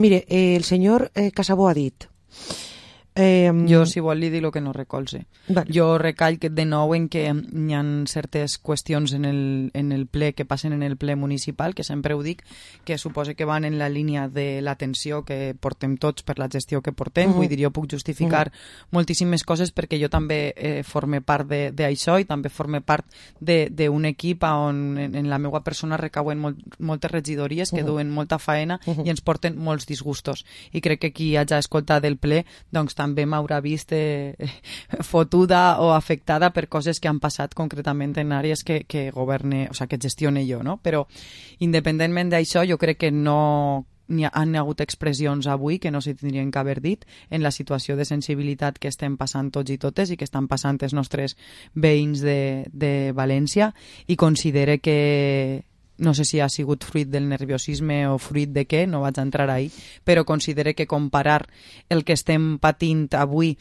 Mire, el senyor Casabó ha dit... Jo, si vol, li dic el que no recolze. Vale. Jo recalc de nou en que hi ha certes qüestions en el ple que passen en el ple municipal, que sempre ho dic, que suposa que van en la línia de l'atenció que portem tots per la gestió que portem. Vull dir, jo puc justificar moltíssimes coses perquè jo també forme part d'això i també forme part d'un equip on en la meva persona recauen moltes regidories que duen molta faena i ens porten molts disgustos. I crec que qui hagi escoltat el ple, doncs també m'haurà vist fotuda o afectada per coses que han passat concretament en àrees que governe, o sigui, que gestione jo, no? Però independentment d'això, jo crec que no han hagut expressions avui que no s'hi tindrien que haver dit en la situació de sensibilitat que estem passant tots i totes i que estan passant els nostres veïns de València, i considere que no sé si ha sigut fruit del nerviosisme o fruit de què, no vaig entrar ahí, però considere que comparar el que estem patint avui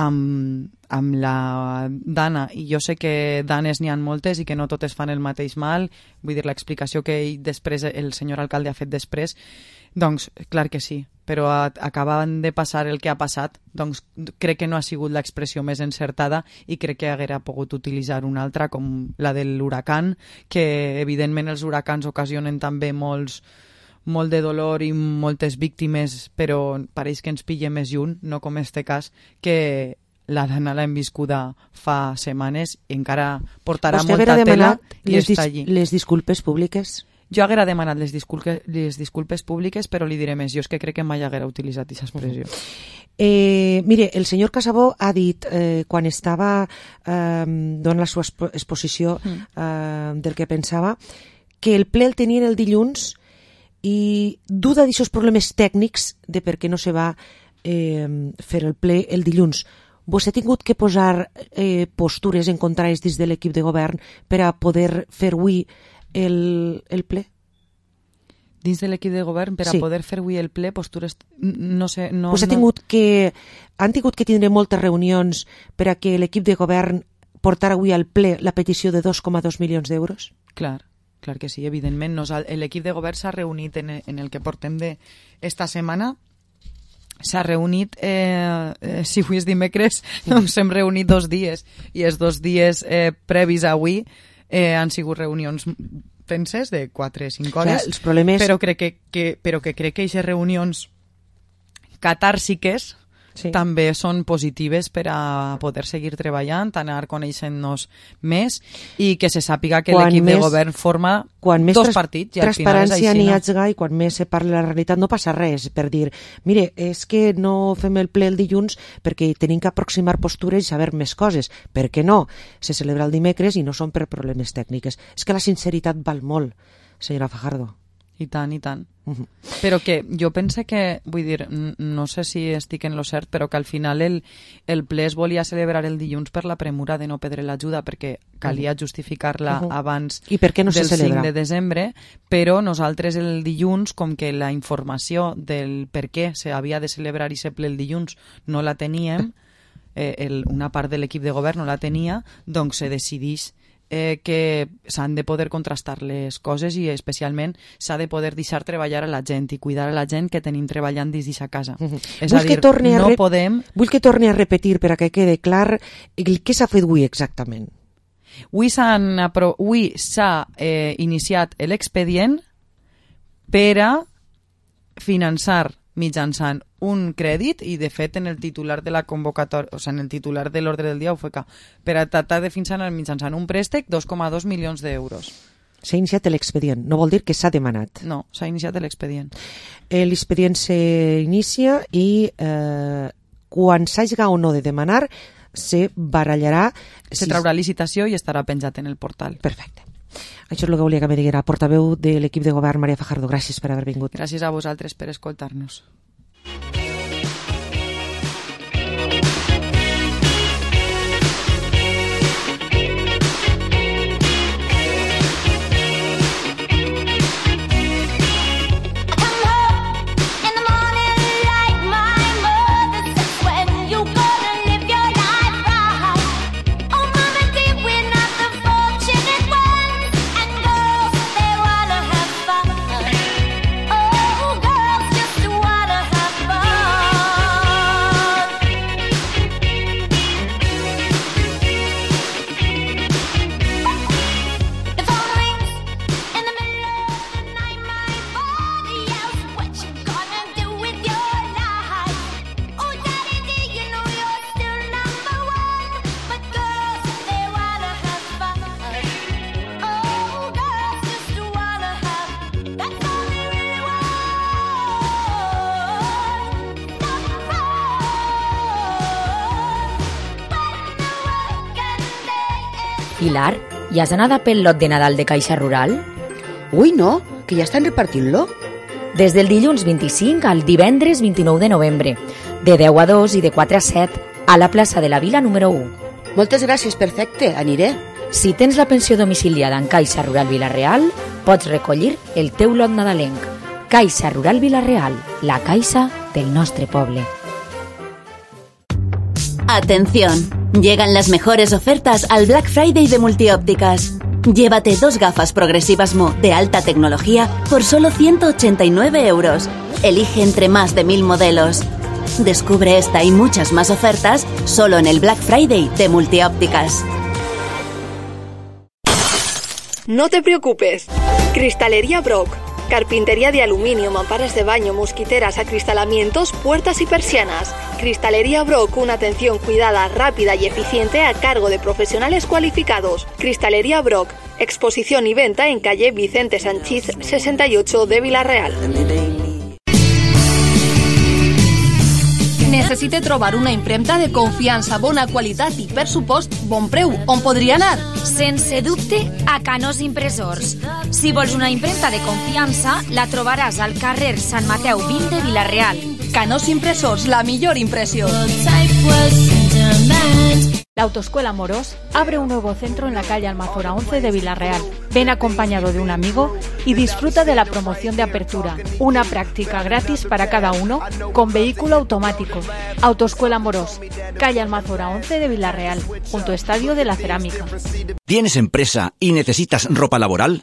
amb la Dana, i jo sé que danes n'hi ha moltes i que no totes fan el mateix mal, vull dir, l'explicació que després el senyor alcalde ha fet després, doncs clar que sí, però acabant de passar el que ha passat, doncs crec que no ha sigut l'expressió més encertada i crec que haguera pogut utilitzar una altra, com la de l'huracan, que evidentment els huracans ocasionen també molt de dolor i moltes víctimes, però pareix que ens pilla més lluny, no com este cas, que la Dana l'hem viscuda fa setmanes i encara portarà molta tela i està allí. Les disculpes públiques? Jo haguera demanat les disculpes públiques, però li diré més. Jo és que crec que mai haguera utilitzat aquesta expressió. Mire, el senyor Casabó ha dit, quan estava donant la seva exposició del que pensava, que el ple el tenien el dilluns i duda d'aixòs problemes tècnics de per què no se va fer el ple el dilluns. Vostè ha tingut que posar postures encontrades dins de l'equip de govern per a poder fer avui el ple? Dins de l'equip de govern, per a poder fer avui el ple, postures... No sé... Vostè han tingut que tindre moltes reunions per a que l'equip de govern portara avui al ple la petició de 2,2 milions d'euros? Clar que sí, evidentment. L'equip de govern s'ha reunit en el que portem d'esta setmana. S'ha reunit, si avui és dimecres, doncs hem reunit 2 dies, i els 2 dies previs a avui han sigut reunions tenses de 4-5 hores, els problemes... però crec que aquestes reunions catàrsiques també són positives per a poder seguir treballant, anar coneixent-nos més i que se sàpiga que l'equip de govern forma 2 partits. Quan més transparència n'hi hagi i quan més se parli la realitat no passa res per dir, mire, és que no fem el ple el dilluns perquè tenim que aproximar postures i saber més coses. Per què no? Se celebra el dimecres i no són per problemes tècnics. És que la sinceritat val molt, senyora Fajardo. I tant, i tant. Però que jo pense que, vull dir, no sé si estic en lo cert, però que al final el ple es volia celebrar el dilluns per la premura de no perdre l'ajuda, perquè calia justificar-la abans del 5 de desembre, però nosaltres el dilluns, com que la informació del per què s'havia de celebrar aquest ple el dilluns no la teníem, una part de l'equip de govern no la tenia, doncs se decideix que s'han de poder contrastar les coses i especialment s'ha de poder deixar treballar a la gent i cuidar a la gent que tenim treballant dins d'aquesta casa. És a dir, no podem... Vull que torni a repetir per a que quede clar què s'ha fet avui exactament. Avui s'ha iniciat l'expedient per a finançar mitjançant un crèdit, i de fet en el titular de la convocatòria, o sigui, en el titular de l'ordre del dia ho fa, per a tractar de finançar mitjançant un préstec 2,2 milions d'euros. S'ha iniciat l'expedient, no vol dir que s'ha demanat. No, s'ha iniciat l'expedient. L'expedient s'inicia i quan s'hagi o no de demanar se barallarà... Se traurà licitació i estarà penjat en el portal. Perfecte. Això és el que volia que me diguera. Portaveu de l'equip de govern, Maria Fajardo, gràcies per haver vingut. Gràcies a vosaltres per escoltar-nos. Wanna have fun. Oh, girls just wanna Pilar, ja has anat a pel lot de Nadal de Caixa Rural? Ui, no, que ja estan repartint-lo. Des del dilluns 25 al divendres 29 de novembre, de 10 a 2 i de 4 a 7, a la plaça de la Vila número 1. Moltes gràcies, perfecte, aniré. Si tens la pensió domiciliada en Caixa Rural Vila-real, pots recollir el teu lot nadalenc. Caixa Rural Vila-real, la caixa del nostre poble. Atención, llegan las mejores ofertas al Black Friday de Multiópticas. Llévate 2 gafas progresivas Mo de alta tecnología por solo 189 euros. Elige entre más de 1000 modelos. Descubre esta y muchas más ofertas solo en el Black Friday de Multiópticas. No te preocupes. Cristalería Brock. Carpintería de aluminio, mamparas de baño, mosquiteras, acristalamientos, puertas y persianas. Cristalería Brock, una atención cuidada, rápida y eficiente a cargo de profesionales cualificados. Cristalería Brock, exposición y venta en calle Vicente Sanchís 68 de Vila-real. Necessite trobar una impremta de confiança, bona qualitat i, per supost, bon preu. On podria anar? Sense dubte, a Canós Impressors. Si vols una impremta de confiança, la trobaràs al carrer Sant Mateu 20 de Vila-real. Canós Impressors, la millor impresión. La Autoescuela Moros abre un nuevo centro en la calle Almazora 11 de Vila-real. Ven acompañado de un amigo y disfruta de la promoción de apertura. Una práctica gratis para cada uno con vehículo automático. Autoescuela Moros, calle Almazora 11 de Vila-real, junto Estadio de la Cerámica. ¿Tienes empresa y necesitas ropa laboral?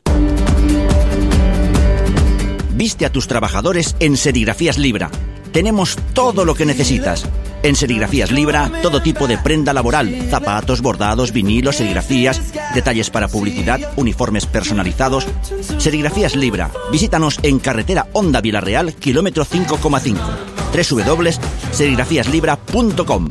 Viste a tus trabajadores en Serigrafías Libra. Tenemos todo lo que necesitas. En Serigrafías Libra, todo tipo de prenda laboral, zapatos, bordados, vinilos, serigrafías, detalles para publicidad, uniformes personalizados. Serigrafías Libra. Visítanos en carretera Honda Vila-real, kilómetro 5,5. www.serigrafíaslibra.com.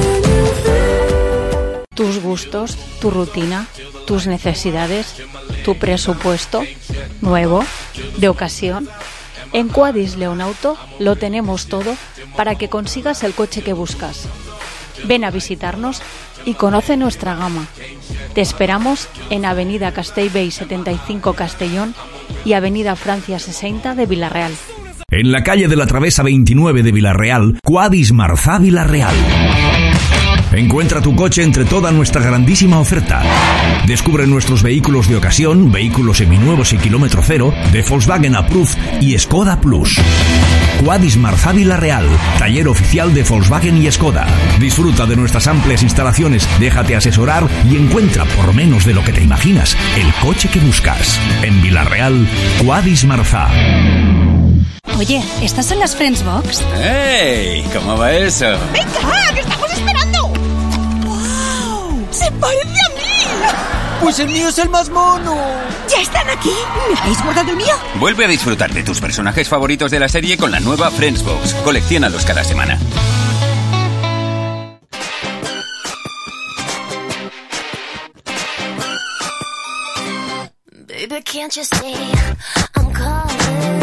Tus gustos, tu rutina, tus necesidades, tu presupuesto, nuevo, de ocasión. En Quadis Leonauto lo tenemos todo para que consigas el coche que buscas. Ven a visitarnos y conoce nuestra gama. Te esperamos en Avenida Castellbell 75 Castellón y Avenida Francia 60 de Vila-real. En la calle de la Travesa 29 de Vila-real, Quadis Marzá Vila-real. Encuentra tu coche entre toda nuestra grandísima oferta. Descubre nuestros vehículos de ocasión, vehículos seminuevos y kilómetro cero, de Volkswagen Approved y Skoda Plus. Quadis Marzá Vila-real, taller oficial de Volkswagen y Skoda. Disfruta de nuestras amplias instalaciones, déjate asesorar y encuentra, por menos de lo que te imaginas, el coche que buscas. En Vila-real, Quadis Marzá. Oye, ¿estas son las Friends Box? ¡Ey! ¿Cómo va eso? ¡Venga, que estamos esperando! ¡Wow! ¡Se parece a mí! ¡Pues el mío es el más mono! ¿Ya están aquí? ¿Me habéis guardado el mío? Vuelve a disfrutar de tus personajes favoritos de la serie con la nueva Friends Box. Colecciónalos cada semana. Baby, can't you see I'm calling?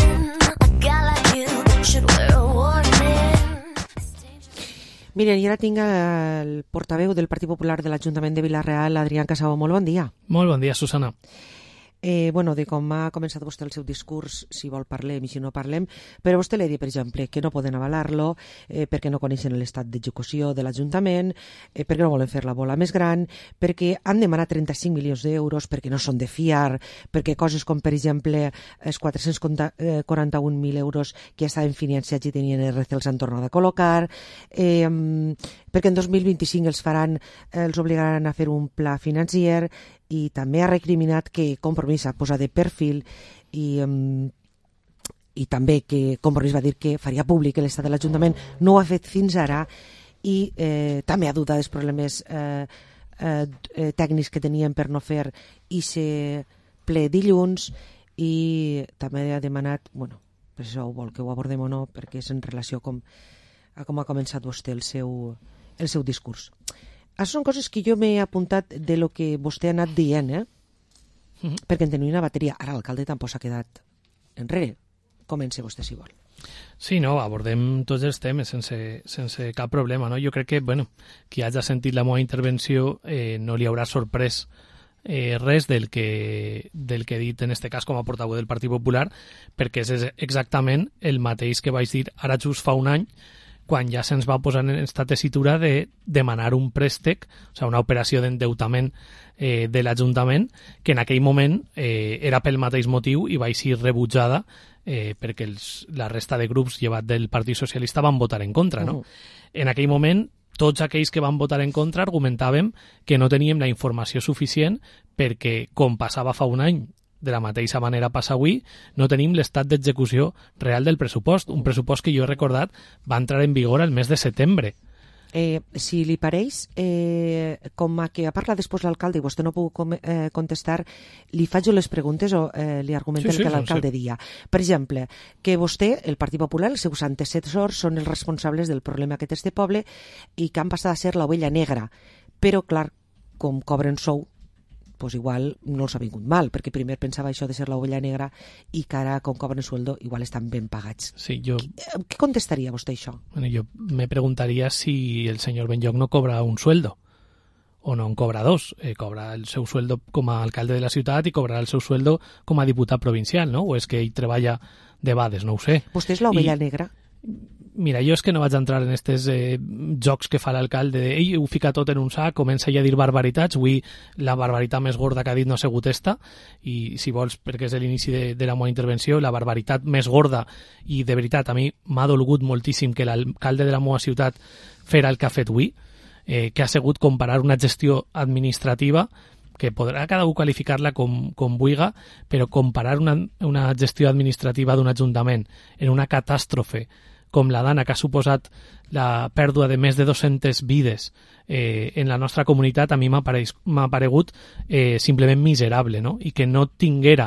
Miren, i ara tinc el portaveu del Partit Popular de l'Ajuntament de Vila-real, Adrián Casabo. Molt bon dia. Molt bon dia, Susana. Bueno, de com ha començat vostè el seu discurs, si vol parlem i si no parlem, però vostè li ha dit, per exemple, que no poden avalar-lo perquè no coneixen l'estat d'execució de l'Ajuntament, perquè no volen fer la bola més gran, perquè han demanat 35 milions d'euros, perquè no són de fiar, perquè coses com, per exemple, els 441.000 euros que ja estaven financiats i tenien RC els han tornat a col·locar, perquè en 2025 els obligaran a fer un pla financer, i també ha recriminat que Compromís ha posat de perfil i també que Compromís va dir que faria públic l'estat de l'Ajuntament. No ho ha fet fins ara i també ha dut dels problemes tècnics que tenien per no fer ese ple dilluns i també ha demanat, bueno, per això vol que ho abordem o no, perquè és en relació a com ha començat vostè el seu discurs. Això són coses que jo m'he apuntat de lo que vostè ha anat dient, perquè en tenia una bateria. Ara l'alcalde tampoc s'ha quedat enrere. Comença vostè, si vol. Sí, no, abordem tots els temes sense cap problema, no? Jo crec que, bueno, qui hagi sentit la meva intervenció no li haurà sorprès res del que he dit en este cas com a portaveu del Partit Popular, perquè és exactament el mateix que vaig dir ara just fa un any, quan ja se'ns va posar en esta tessitura de demanar un préstec, o sigui, una operació d'endeutament de l'Ajuntament, que en aquell moment era pel mateix motiu i va ser rebutjada perquè la resta de grups llevat del Partit Socialista van votar en contra, no? En aquell moment, tots aquells que van votar en contra argumentàvem que no teníem la informació suficient perquè, com passava fa un any, de la mateixa manera passa avui, no tenim l'estat d'execució real del pressupost, un pressupost que jo he recordat va entrar en vigor el mes de setembre. Si li pareix, com que ha parlat després l'alcalde i vostè no ha pogut contestar, li faig les preguntes o li argumenta el que l'alcalde dia. Per exemple, que vostè, el Partit Popular, els seus antecessors són els responsables del problema que té este poble i que han passat a ser l'ovella negra. Però, clar, com cobren sou, pues igual no els ha vingut mal, perquè primer pensava això de ser l'ovella negra i que ara, com cobren sueldo, igual estan ben pagats. Sí, ¿Qué contestaría vostè això? Bueno, yo me preguntaría si el señor Benlloch no cobra un sueldo, o no en cobra dos. Cobra el seu sueldo com a alcalde de la ciutat i cobrarà el seu sueldo com a diputat provincial, no? O és que ell treballa de bades, no ho sé. Vostè és l'ovella negra? Mira, jo és que no vaig entrar en aquests jocs que fa l'alcalde. Ell ho fica tot en un sac, comença ja a dir barbaritats. Avui la barbaritat més gorda que ha dit no ha sigut esta, i si vols, perquè és l'inici de la meva intervenció, la barbaritat més gorda, i de veritat a mi m'ha dolgut moltíssim que l'alcalde de la meva ciutat fera el que ha fet avui, que ha sigut comparar una gestió administrativa que podrà cada un qualificar-la com vulga, però comparar una gestió administrativa d'un ajuntament en una catàstrofe com la d'Anna, que ha suposat la pèrdua de més de 200 vides en la nostra comunitat, a mi m'ha paregut simplement miserable, no? I que no tinguera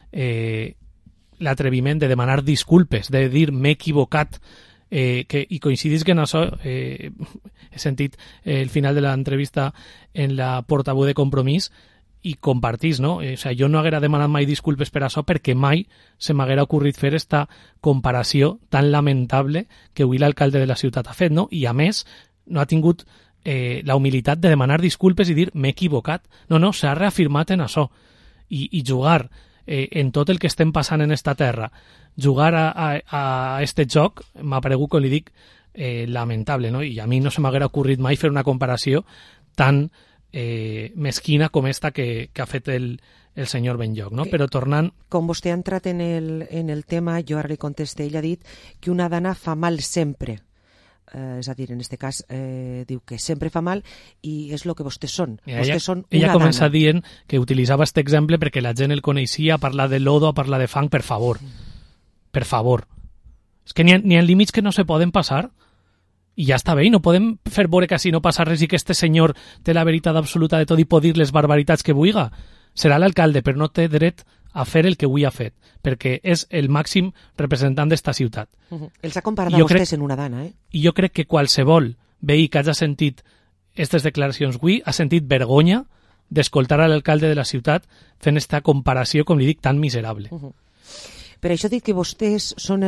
l'atreviment de demanar disculpes, de dir m'he equivocat, i coincidís que en això he sentit el final de l'entrevista en la portaveu de Compromís i compartís, no? O sigui, jo no haguera demanat mai disculpes per això perquè mai se m'haguera ocorrit fer esta comparació tan lamentable que avui l'alcalde de la ciutat ha fet, no? I a més no ha tingut la humilitat de demanar disculpes i dir m'he equivocat. No, s'ha reafirmat en això. I jugar en tot el que estem passant en esta terra, jugar a este joc m'ha paregut, com li dic, lamentable, no? I a mi no se m'haguera ocorrit mai fer una comparació tan mesquina com esta que ha fet el senyor Benlloch, no? Però tornant... Com vostè ha entrat en el tema, jo ara li contesté, ell ha dit que una dana fa mal sempre. És a dir, en aquest cas diu que sempre fa mal i és el que vostès són. Vostès són una dana. Ella comença dient que utilitzava aquest exemple perquè la gent el coneixia, a parlar de lodo, a parlar de fang, per favor. Per favor. És que n'hi ha límits que no se poden passar. I ja està bé, i no podem fer veure que així no passa res i que este senyor té la veritat absoluta de tot i pot dir les barbaritats que vulga. Serà l'alcalde, però no té dret a fer el que avui ha fet, perquè és el màxim representant d'esta ciutat. Els ha comparat a vostès en una dana, I jo crec que qualsevol veí que hagi sentit aquestes declaracions avui ha sentit vergonya d'escoltar a l'alcalde de la ciutat fent esta comparació, com li dic, tan miserable. Per això dic que vostès són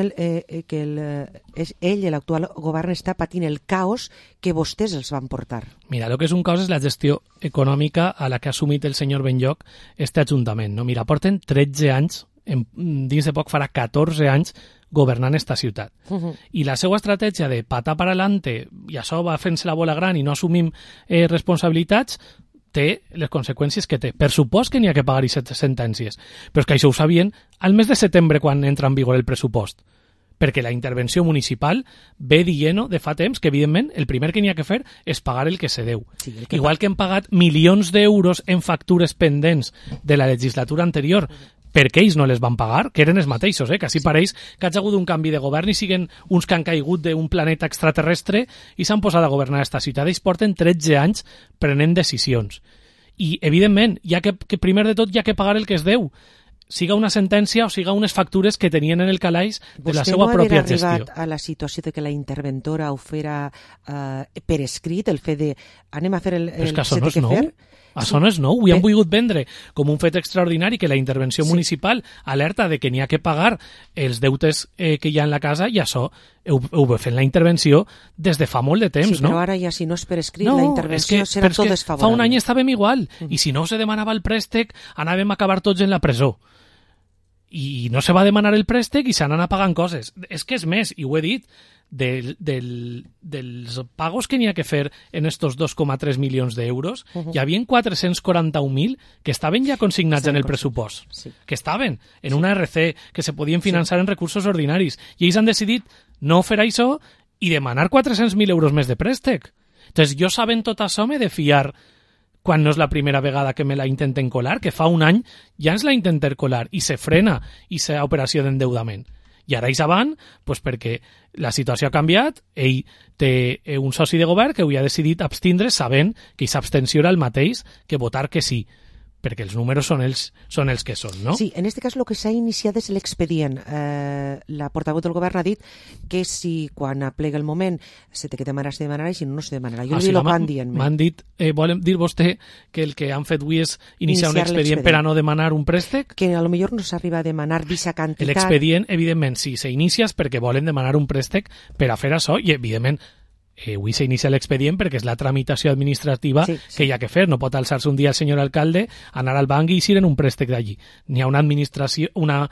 ell, l'actual govern, està patint el caos que vostès els van portar. Mira, el que és un caos és la gestió econòmica a la que ha assumit el senyor Benlloch este ajuntament. No? Mira, porten 13 anys, dins de poc farà 14 anys, governant esta ciutat. I la seva estratègia de patar per adelante, i això va fent-se la bola gran i no assumim responsabilitats, té les conseqüències que té. Per supost que n'hi ha que pagar aquestes sentències, però és que això ho sabien al mes de setembre quan entra en vigor el pressupost, perquè la intervenció municipal ve dient de fa temps que, evidentment, el primer que n'hi ha que fer és pagar el que se deu. Sí, igual que hem pagat milions d'euros en factures pendents de la legislatura anterior, perquè ells no les van pagar, que eren els mateixos, que així pareix que ha hagut un canvi de govern i siguen uns que han caigut d'un planeta extraterrestre i s'han posat a governar aquesta ciutat. Ells porten 13 anys prenent decisions. I, evidentment, que primer de tot hi ha que pagar el que es deu, siga una sentència o siga unes factures que tenien en el calaix de la seva pròpia gestió. Vostè no ha arribat a la situació de que la interventora ho fera per escrit, el fet de anem a fer el que no fer? Això no és nou. Ho han volgut vendre com un fet extraordinari, que la intervenció municipal alerta de que n'hi ha que pagar els deutes que hi ha en la casa, i això ho va fent la intervenció des de fa molt de temps, no? Però ara ja, si no és per escrit, la intervenció serà tot desfavorable. Fa un any estàvem igual, i si no se demanava el préstec, anàvem a acabar tots en la presó. I no se va demanar el préstec i s'han anat pagant coses. És que és més, i ho he dit, dels pagos que n'hi ha que fer en estos 2,3 milions d'euros, hi havia 441.000 que estaven ja consignats en el pressupost, que estaven en una RC, que se podien finançar en recursos ordinaris, i ells han decidit no fer això i demanar 400.000 euros més de préstec. Entonces, jo sabent tot això m'he de fiar quan no és la primera vegada que me la intenten colar, que fa un any ja ens la intenten colar i se frena aquesta operació d'endeudament. I ara ells avant, pues perquè la situació ha canviat, ell té un soci de govern que avui ha decidit abstindre sabent que aquesta abstenció era el mateix que votar que sí, perquè els números són els que són, no? Sí, en aquest cas el que s'ha iniciat és l'expedient. La portaveu del govern ha dit que si quan aplega el moment se té que demanar, se demanarà, i si no, no se demanarà. Jo li van dient-me. M'han dit, volen dir vostè que el que han fet avui és iniciar un expedient per a no demanar un préstec? Que a lo millor no s'arriba a demanar d'aquesta quantitat. L'expedient, evidentment, sí, s'inicia perquè volen demanar un préstec per a fer això, i evidentment avui s'inicia l'expedient perquè és la tramitació administrativa que hi ha que fer. No pot alçar-se un dia el senyor alcalde, anar al banc i eixir en un préstec d'allí. N'hi ha una administració,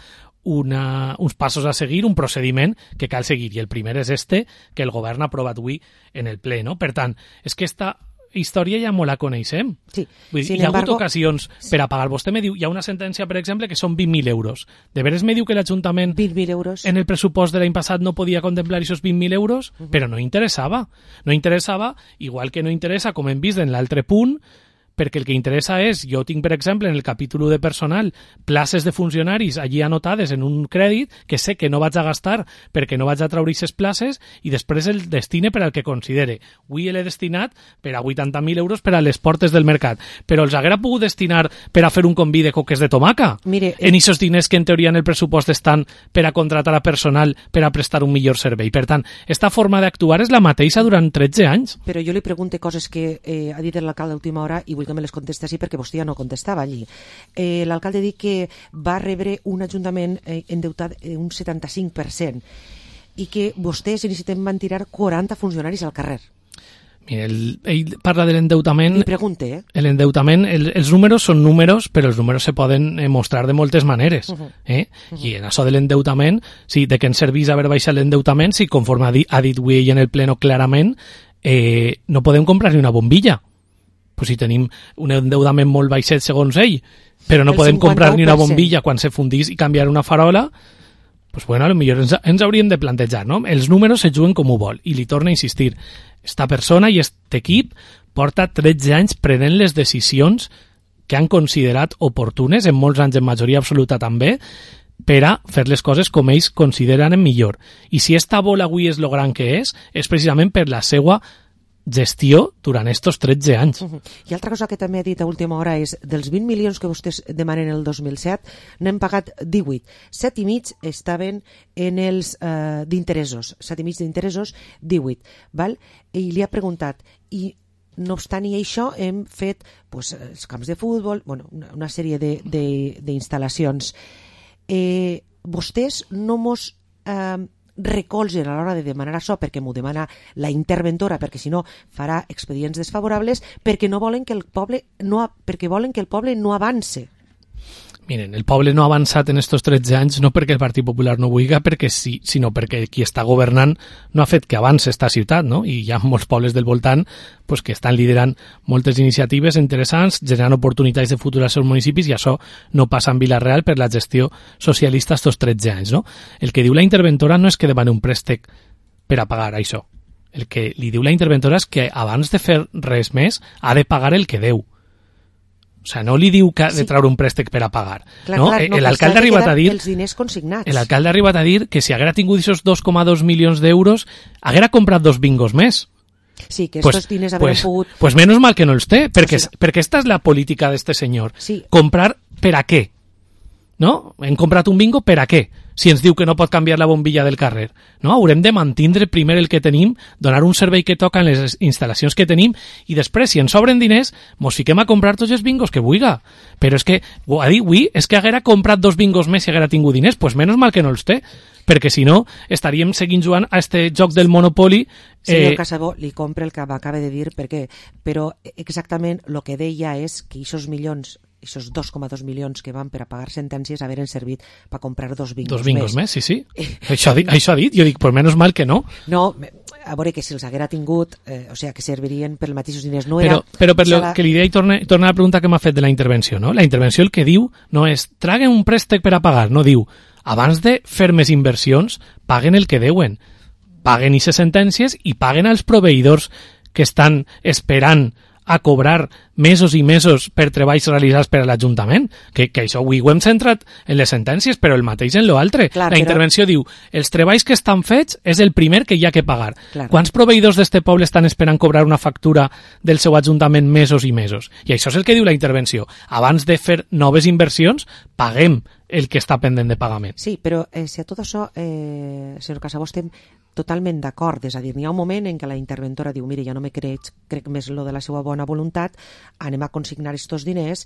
uns passos a seguir, un procediment que cal seguir, i el primer és que el govern ha aprovat avui en el ple, no? Per tant, és que esta història ja molt la coneixem. Sí. Vull dir, hi ha hagut ocasions per a pagar. Vostè me diu, hi ha una sentència, per exemple, que són 20.000 euros. De veres me diu que l'Ajuntament 20.000 euros en el pressupost de l'any passat no podia contemplar aquests 20.000 euros, però no interessava. No interessava, igual que no interessa, com hem vist en l'altre punt, perquè el que interessa és, jo tinc, per exemple, en el capítol de personal, places de funcionaris allí anotades en un crèdit que sé que no vaig a gastar perquè no vaig a treure aquestes places, i després el destine per al que considere. Avui l'he destinat per a 80.000 euros per a les portes del mercat, però els haguera pogut destinar per a fer un conví de coques de tomaca. Mire, en aquests diners que en teoria en el pressupost estan per a contratar a personal per a prestar un millor servei. Per tant, esta forma d'actuar és la mateixa durant 13 anys. Però jo li pregunto coses que ha dit l'alcalde a última hora i vull que me les contesti així perquè vostè ja no contestava allí. L'alcalde ha dit que va rebre un ajuntament endeutat un 75% i que vostès van tirar 40 funcionaris al carrer. Mira, ell parla de l'endeutament. Li pregunte, L'endeutament, els números són números, però els números se poden mostrar de moltes maneres. I en això de l'endeutament, sí, de què ens serveix haver baixat l'endeutament si, conforme ha dit avui en el pleno clarament, no podem comprar ni una bombilla. Pues si tenim un endeudament molt baixet segons ell, però no podem comprar ni una bombilla quan se fundís i canviar una farola, pues bueno, potser ens hauríem de plantejar, no? Els números se juguen com ho vol, i li torna a insistir, esta persona i aquest equip porta 13 anys prenent les decisions que han considerat oportunes, en molts anys en majoria absoluta també, per a fer les coses com ells consideren millor. I si esta bola avui és lo gran que és precisament per la seva gestió durant estos 13 anys. I altra cosa que també ha dit a última hora és, dels 20 milions que vostès demanen el 2007, n'hem pagat 18. 7,5 estaven en els d'interessos. 7,5 d'interessos, 18. Val? I li ha preguntat, i no obstant i això, hem fet els camps de futbol, una sèrie d'instal·lacions. Vostès no mos recolzen a l'hora de demanar això perquè m'ho demana la interventora, perquè si no farà expedients desfavorables, perquè volen que el poble no avance. Miren, el poble no ha avançat en estos 13 anys no perquè el Partit Popular no vulgui, perquè sí, sinó perquè qui està governant no ha fet que avance esta ciutat, no? I hi ha molts pobles del voltant que estan liderant moltes iniciatives interessants, generant oportunitats de futur als seus municipis, i això no passa en Vila-real per la gestió socialista estos 13 anys, no? El que diu la interventora no és que demani un préstec per a pagar això. El que li diu la interventora és que abans de fer res més ha de pagar el que deu. O sigui, no li diu que ha de treure un préstec per a pagar. L'alcalde ha arribat a dir... Els diners consignats. L'alcalde ha arribat a dir que si haguera tingut aquests 2,2 milions d'euros, haguera comprat 2 bingos més. Sí, que estos diners haurien pogut... Pues menos mal que no els té, perquè esta és la política d'este senyor. Sí. Comprar per a què? no? Hem comprat un bingo per a què? Si ens diu que no pot canviar la bombilla del carrer. No? Haurem de mantindre primer el que tenim, donar un servei que toca en les instal·lacions que tenim i després, si ens sobren diners, mos fiquem a comprar tots els bingos que vulga. Però és que, a dir, ui, és que haguera comprat 2 bingos més si haguera tingut diners, pues menys mal que no els té, perquè si no estaríem seguint jugant a este joc del Monopoly. Senyor Casabó, li compre el que m'acaba de dir, perquè, però exactament el que deia és que aquests milions, aquests 2,2 milions que van per a pagar sentències haveren servit per comprar 2 bingos més. 2 bingos més, sí. Això ha dit, jo dic, pues menys mal que no. No, a veure, que si els haguera tingut, o sigui, que servirien per els mateixos diners. No però per lo que li deia, i torna a la pregunta que m'ha fet de la intervenció, no? La intervenció el que diu no és traguen un préstec per a pagar, no diu abans de fer més inversions, paguen el que deuen, paguen aquestes sentències i paguen als proveïdors que estan esperant a cobrar mesos i mesos per treballs realitzats per a l'Ajuntament, que això avui ho hem centrat en les sentències, però el mateix en l'altre. La intervenció diu, els treballs que estan fets és el primer que hi ha que pagar. Clar. Quants proveïdors d'este poble estan esperant cobrar una factura del seu Ajuntament mesos i mesos? I això és el que diu la intervenció. Abans de fer noves inversions, paguem el que està pendent de pagament. Sí, però si a tot això, senyor Casabó, estem totalment d'acord, és a dir, n'hi ha un moment en què la interventora diu, mire, ja no me crec més lo de la seva bona voluntat, anem a consignar estos diners,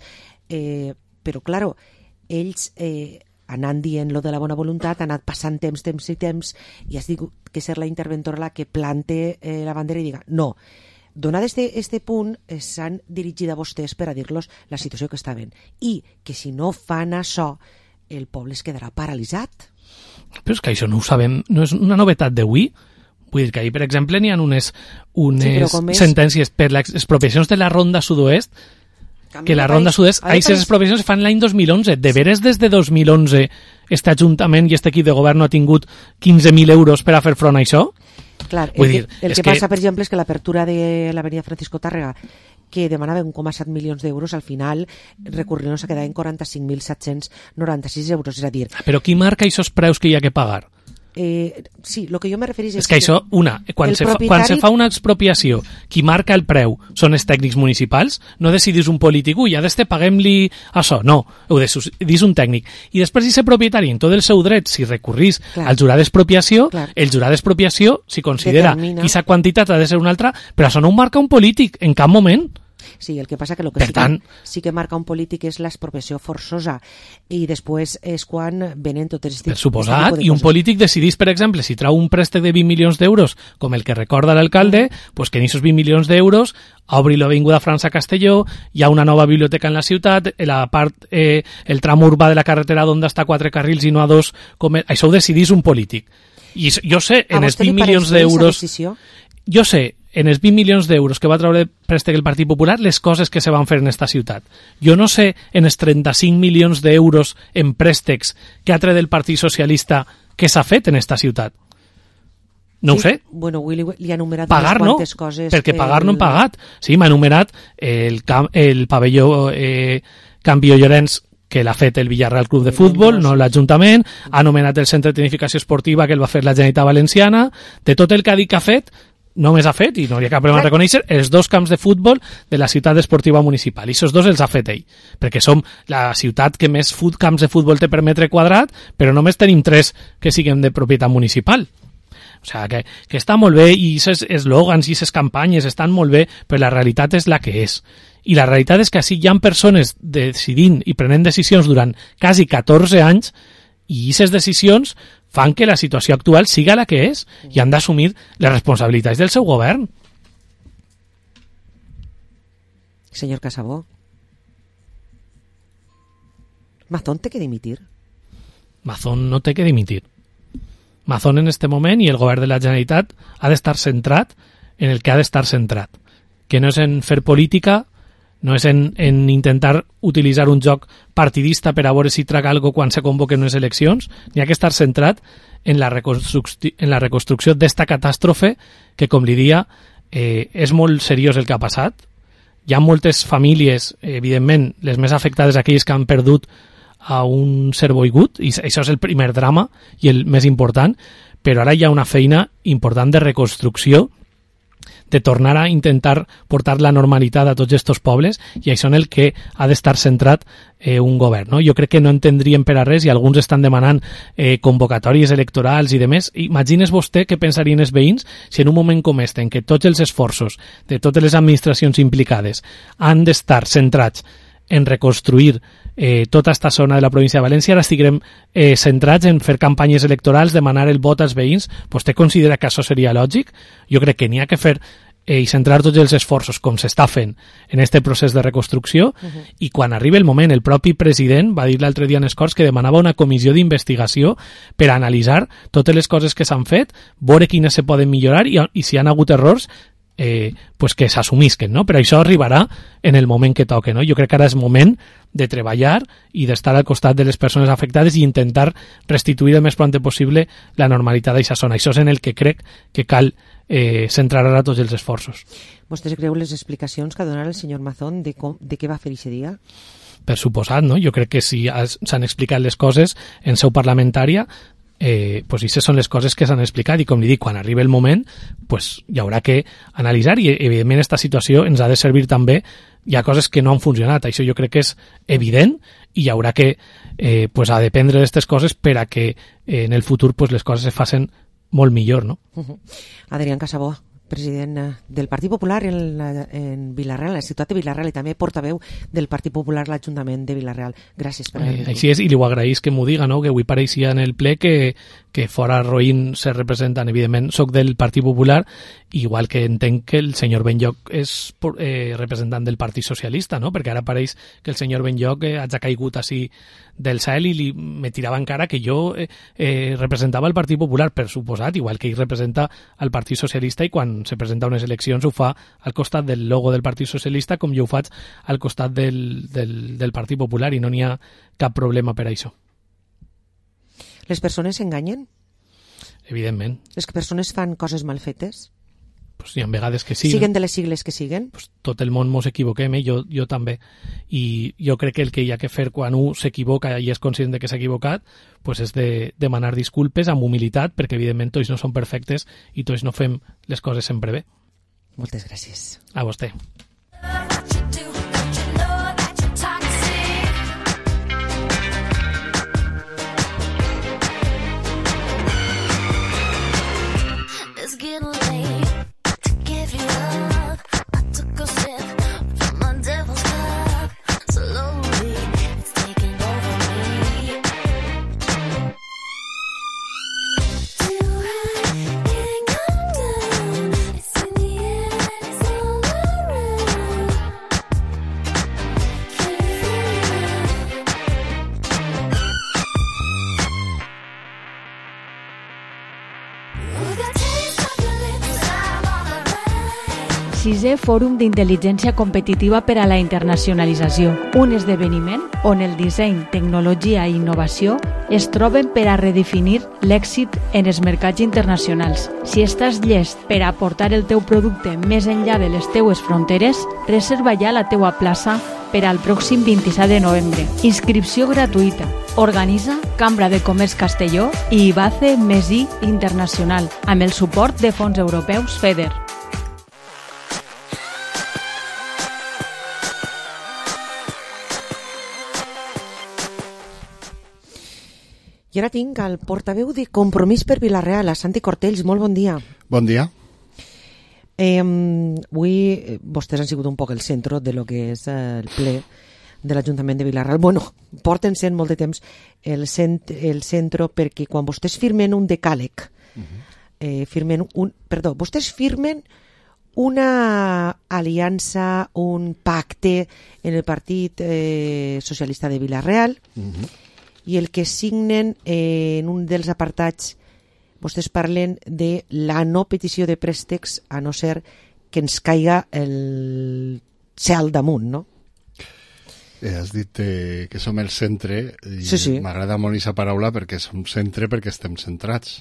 però, claro, ells anant dient lo de la bona voluntat, han anat passant temps, i has dit que ser la interventora la que plante la bandera i diga, no, donat este punt, s'han dirigit a vostès per a dir-los la situació que estaven, i que si no fan això, el poble es quedarà paralitzat. Però és que això no ho sabem, no és una novetat d'avui. Vull dir que ahir, per exemple, n'hi ha unes sentències per les expropiacions de la Ronda Sud-oest, que la Ronda Sud-oest, aquestes expropiacions fan l'any 2011. De veres, des de 2011, este Ajuntament i este equip de govern no ha tingut 15.000 euros per a fer front a això? Clar, el que passa, per exemple, és que l'apertura de l'avenida Francisco Tàrrega, que demanava 1,7 milions d'euros, al final recurrint-nos a quedar en 45.796 euros, és a dir... Però qui marca aquests preus que hi ha que pagar? Sí, el que jo me referís és que això, quan se fa una expropiació, qui marca el preu són els tècnics municipals, no decidís un polític, ui, paguem-li això, no, ho decidís un tècnic. I després, si el propietari, en tot el seu dret, si recurrís al jurat d'expropiació, el jurat d'expropiació, si considera que aquesta quantitat ha de ser una altra, però això no ho marca un polític en cap moment. Sí, el que passa que el que sí que marca un polític és l'expropiació forçosa i després és quan venen totes per suposat, i un polític decidís, per exemple, si trau un préstec de 20 milions d'euros com el que recorda l'alcalde, pues que en aquests 20 milions d'euros obri l'avinguda França Castelló, hi ha una nova biblioteca en la ciutat, el tram urbà de la carretera d'Onda està a 4 carrils i no a 2, això ho decidís un polític. I jo sé, en els 20 milions d'euros... Jo sé, en els 20 milions d'euros que va treure préstec el Partit Popular, les coses que se van fer en esta ciutat. Jo no sé, en els 35 milions d'euros en préstecs que ha tret el Partit Socialista, què s'ha fet en esta ciutat. No ho sé. Bueno, avui li ha enumerat pagar, unes quantes coses. Perquè pagar no hem pagat. Sí, m'ha enumerat el pavelló Campio Llorenç, que l'ha fet el Villarreal Club de Futbol, no l'Ajuntament, ha anomenat el Centre de Tecnificació Esportiva que el va fer la Generalitat Valenciana. De tot el que ha dit que ha fet, només ha fet, i no hi ha cap problema a reconèixer, els 2 camps de futbol de la ciutat esportiva municipal. I aquests 2 els ha fet ell, perquè som la ciutat que més camps de futbol té per metre quadrat, però només tenim 3 que siguin de propietat municipal. O sigui, que està molt bé, i aquests eslògans i aquestes campanyes estan molt bé, però la realitat és la que és. I la realitat és que així hi ha persones decidint i prenent decisions durant quasi 14 anys, i aquestes decisions fan que la situació actual siga la que és i han d'assumir les responsabilitats del seu govern. Senyor Casabó, Mazón té que dimitir. Mazón no té que dimitir. Mazón en este moment i el govern de la Generalitat ha d'estar centrat en el que ha d'estar centrat, que no és en fer política, no és en intentar utilitzar un joc partidista per a veure si traga algo quan se convoquen unes eleccions. N'hi ha que estar centrat en la reconstrucció d'esta catàstrofe que, com li dia, és molt seriós el que ha passat. Hi ha moltes famílies, evidentment, les més afectades, aquelles que han perdut a un ser boigut, i això és el primer drama i el més important, però ara hi ha una feina important de reconstrucció de tornar a intentar portar la normalitat a tots estos pobles, i això en el que ha d'estar centrat un govern, no? Jo crec que no entendrien per a res, i alguns estan demanant convocatòries electorals i demés. Imagines vostè què pensarien els veïns si en un moment com este, en què tots els esforços de totes les administracions implicades han d'estar centrats en reconstruir tota aquesta zona de la província de València, ara estiguem centrats en fer campanyes electorals, demanar el vot als veïns. Vostè considera que això seria lògic? Jo crec que n'hi ha que fer i centrar tots els esforços, com s'està fent en aquest procés de reconstrucció, i quan arribi el moment, el propi president va dir l'altre dia en les Corts que demanava una comissió d'investigació per analitzar totes les coses que s'han fet, veure quines se poden millorar i si hi ha hagut errors, pues que s'assumisquen, no? Però això arribarà en el moment que toque, no? Jo crec que ara és moment de treballar i d'estar al costat de les persones afectades i intentar restituir el més pront possible la normalitat d'aquesta zona. Això és en el que crec que cal centrar ara tots els esforços. Vostè creu les explicacions que ha donat el senyor Mazón de què va fer aquest dia? Per suposat, no? Jo crec que si s'han explicat les coses en seu parlamentària, pues aquestes són les coses que s'han explicat, i com li dic, quan arribi el moment pues hi haurà que analitzar, i evidentment aquesta situació ens ha de servir també. Hi ha coses que no han funcionat, això jo crec que és evident, i hi haurà que pues a dependre d'aquestes coses per a que en el futur pues les coses se facin molt millor, no? Adrián Casabó, president del Partit Popular en Vila-real, la ciutat de Vila-real, i també portaveu del Partit Popular a l'Ajuntament de Vila-real. Gràcies per haver-hi. Així és, i li ho agraïs que m'ho diga, no? Que avui pareixia en el ple que fora roïn se representant. Evidentment, soc del Partit Popular, igual que entenc que el senyor Benlloch és representant del Partit Socialista, no? Perquè ara pareix que el senyor Benlloch hagi caigut així del cel i me tirava encara que jo representava el Partit Popular, per suposat, igual que ell representa el Partit Socialista, i quan se presenta unes eleccions ho fa al costat del logo del Partit Socialista, com jo ho faig al costat del Partit Popular, i no n'hi ha cap problema per això. Les persones s'enganyen? Evidentment. Les persones fan coses mal fetes? Pues hi ha vegades que sí. Siguen de les sigles que siguen? Pues tot el món mos equivoquem, jo també. I jo crec que el que hi ha que fer quan un s'equivoca i és conscient de que s'ha equivocat, pues és de demanar disculpes amb humilitat, perquè evidentment tots no són perfectes i tots no fem les coses sempre bé. Moltes gràcies. A vostè. Sisè Fòrum d'Intel·ligència Competitiva per a la Internacionalització, un esdeveniment on el disseny, tecnologia i innovació es troben per a redefinir l'èxit en els mercats internacionals. Si estàs llest per a portar el teu producte més enllà de les teues fronteres, reserva ja la teua plaça per al pròxim 27 de novembre. Inscripció gratuïta. Organitza Cambra de Comerç Castelló i IBACE Mesí Internacional, amb el suport de fons europeus FEDER. I ara tinc el portaveu de Compromís per Vila-real, a Santi Cortells. Molt bon dia. Bon dia. Avui vostès han sigut un poc el centre de lo que és el ple de l'Ajuntament de Vila-real. Bueno, porten sent molt de temps el centre, perquè quan vostès firmen un decàleg, vostès firmen una aliança, un pacte en el Partit Socialista de Vila-real, i el que signen en un dels apartats, vostès parlen de la no petició de préstecs a no ser que ens caiga el cel damunt, no? Has dit que som el centre, i sí. M'agrada molt aquesta paraula perquè som centre perquè estem centrats.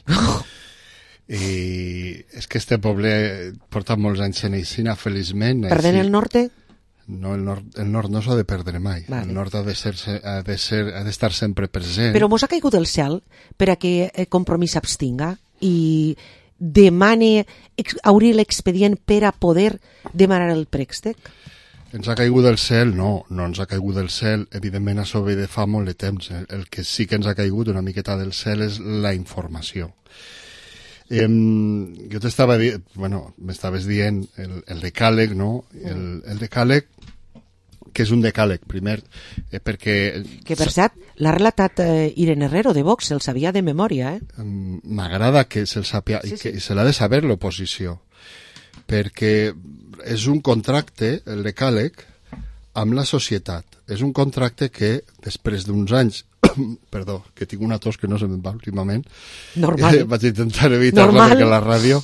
I és que este poble porta molts anys en Eixina, feliçment. Perdent el norte? No, el nord no s'ha de perdre mai. Vale. El nord ha d'estar sempre present. Però mos ha caigut el cel per a que Compromís s'abstinga i demane obrir l'expedient per a poder demanar el préstec? Ens ha caigut del cel? No ens ha caigut del cel. Evidentment, això ve de fa molt de temps. El que sí que ens ha caigut una miqueta del cel és la informació. Jo t'estava dient, m'estaves dient el decàleg, no? El decàleg, que és un decàleg, primer, perquè... Que, per cert, l'ha relatat Irene Herrero, de Vox, se'l sabia de memòria, M'agrada que se'l sàpia, i que se l'ha de saber l'oposició, perquè és un contracte, el decàleg, amb la societat. És un contracte que, després d'uns anys, perdó, que tinc una tos que no se me'n va últimament, normal. Vaig intentar evitar-la perquè la ràdio,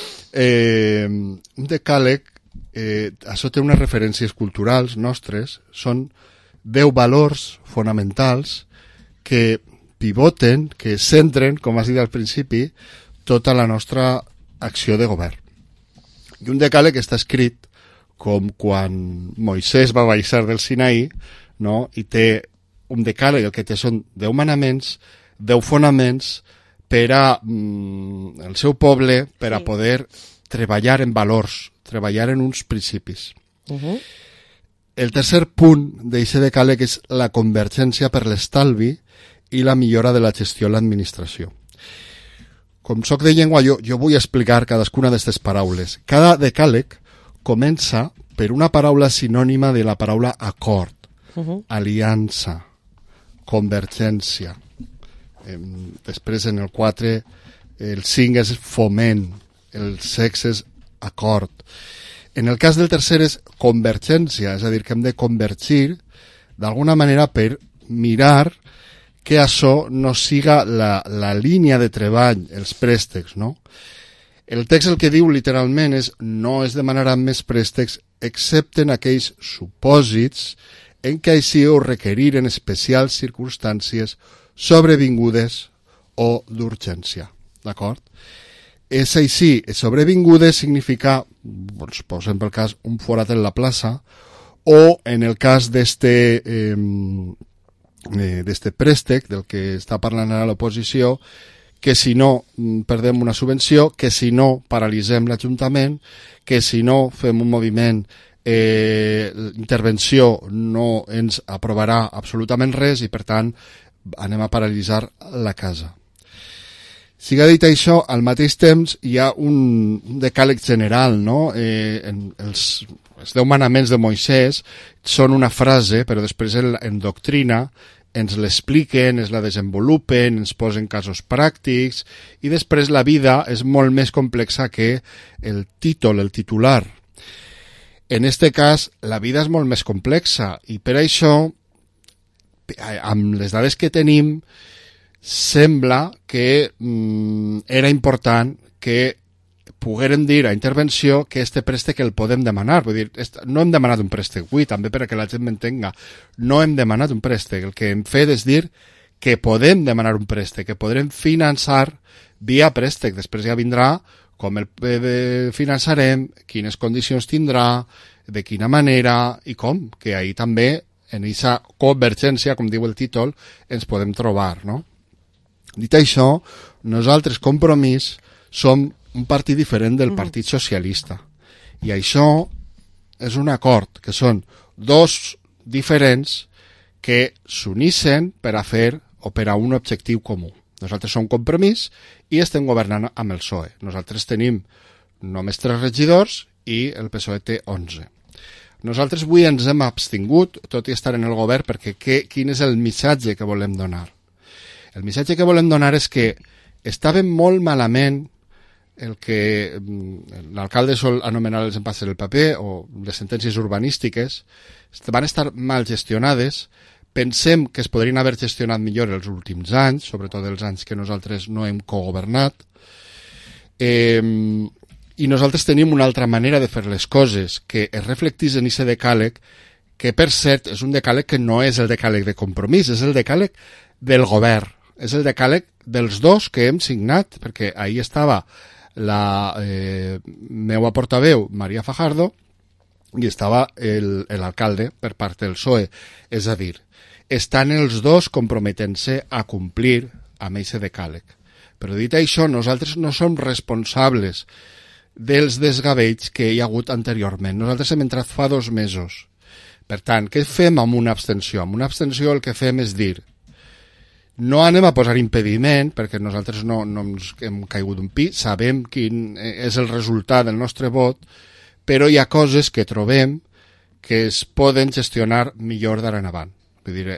un decàleg, això té unes referències culturals nostres, són 10 valors fonamentals que pivoten, que centren, com has dit al principi, tota la nostra acció de govern. I un decàleg està escrit com quan Moisès va baixar del Sinaí, no? I té un decàleg, el que té són 10 manaments, 10 fonaments per a el seu poble, per a poder treballar en valors, treballar en uns principis. El tercer punt d'aquest decàleg és la convergència per l'estalvi i la millora de la gestió a l'administració. Com soc de llengua, jo vull explicar cadascuna d'aquestes paraules. Cada decàleg comença per una paraula sinònima de la paraula acord, aliança, convergència. Després, en el 4, el 5 és foment, el 6 és acord. En el cas del tercer és convergència, és a dir, que hem de convergir d'alguna manera per mirar que això no siga la línia de treball, els préstecs, no? El text el que diu literalment és no es demanaran més préstecs excepte en aquells supòsits en què així ho requeriren especials circumstàncies sobrevingudes o d'urgència, d'acord? És així, sobrevingudes significa, doncs, posem pel cas, un forat en la plaça, o en el cas d'este préstec, del que està parlant ara l'oposició, que si no perdem una subvenció, que si no paralitzem l'Ajuntament, que si no fem un moviment intervenció no ens aprovarà absolutament res i per tant anem a paralitzar la casa. Siga dit això, al mateix temps hi ha un decàleg general, no? Els 10 manaments de Moisès són una frase, però després en doctrina ens l'expliquen, ens la desenvolupen, ens posen casos pràctics i després la vida és molt més complexa que el títol, el titular. En este cas, la vida és molt més complexa i per això, amb les dades que tenim, sembla que era important que poguérem dir a intervenció que este préstec el podem demanar. Vull dir, no hem demanat un préstec avui, també perquè la gent m'entenga. No hem demanat un préstec. El que hem fet és dir que podem demanar un préstec, que podrem finançar via préstec. Després ja vindrà com el finançarem, quines condicions tindrà, de quina manera i com, que ahir també en aquesta convergència, com diu el títol, ens podem trobar, no? Dit això, nosaltres, Compromís, som un partit diferent del Partit Socialista. I això és un acord, que són dos diferents que s'unixen per a fer o per a un objectiu comú. Nosaltres som Compromís i estem governant amb el PSOE. Nosaltres tenim només 3 regidors i el PSOE té 11. Nosaltres avui ens hem abstingut, tot i estar en el govern, perquè quin és el missatge que volem donar? El missatge que volem donar és que estàvem molt malament el que l'alcalde sol anomenar els empasses del paper o les sentències urbanístiques, van estar mal gestionades. Pensem que es podrien haver gestionat millor els últims anys, sobretot els anys que nosaltres no hem cogovernat, i nosaltres tenim una altra manera de fer les coses, que es reflectís en aquest decàleg, que per cert és un decàleg que no és el decàleg de Compromís, és el decàleg del govern, és el decàleg dels dos que hem signat, perquè ahí estava la meua portaveu, Maria Fajardo, i estava l'alcalde per part del PSOE. És a dir, estan els dos comprometent-se a complir amb aquest decàleg. Però dit això, nosaltres no som responsables dels desgavells que hi ha hagut anteriorment. Nosaltres hem entrat fa 2 mesos. Per tant, què fem amb una abstenció? Amb una abstenció el que fem és dir no anem a posar impediment, perquè nosaltres no ens hem caigut un pi, sabem quin és el resultat del nostre vot, però hi ha coses que trobem que es poden gestionar millor d'ara en avant. Vull dir,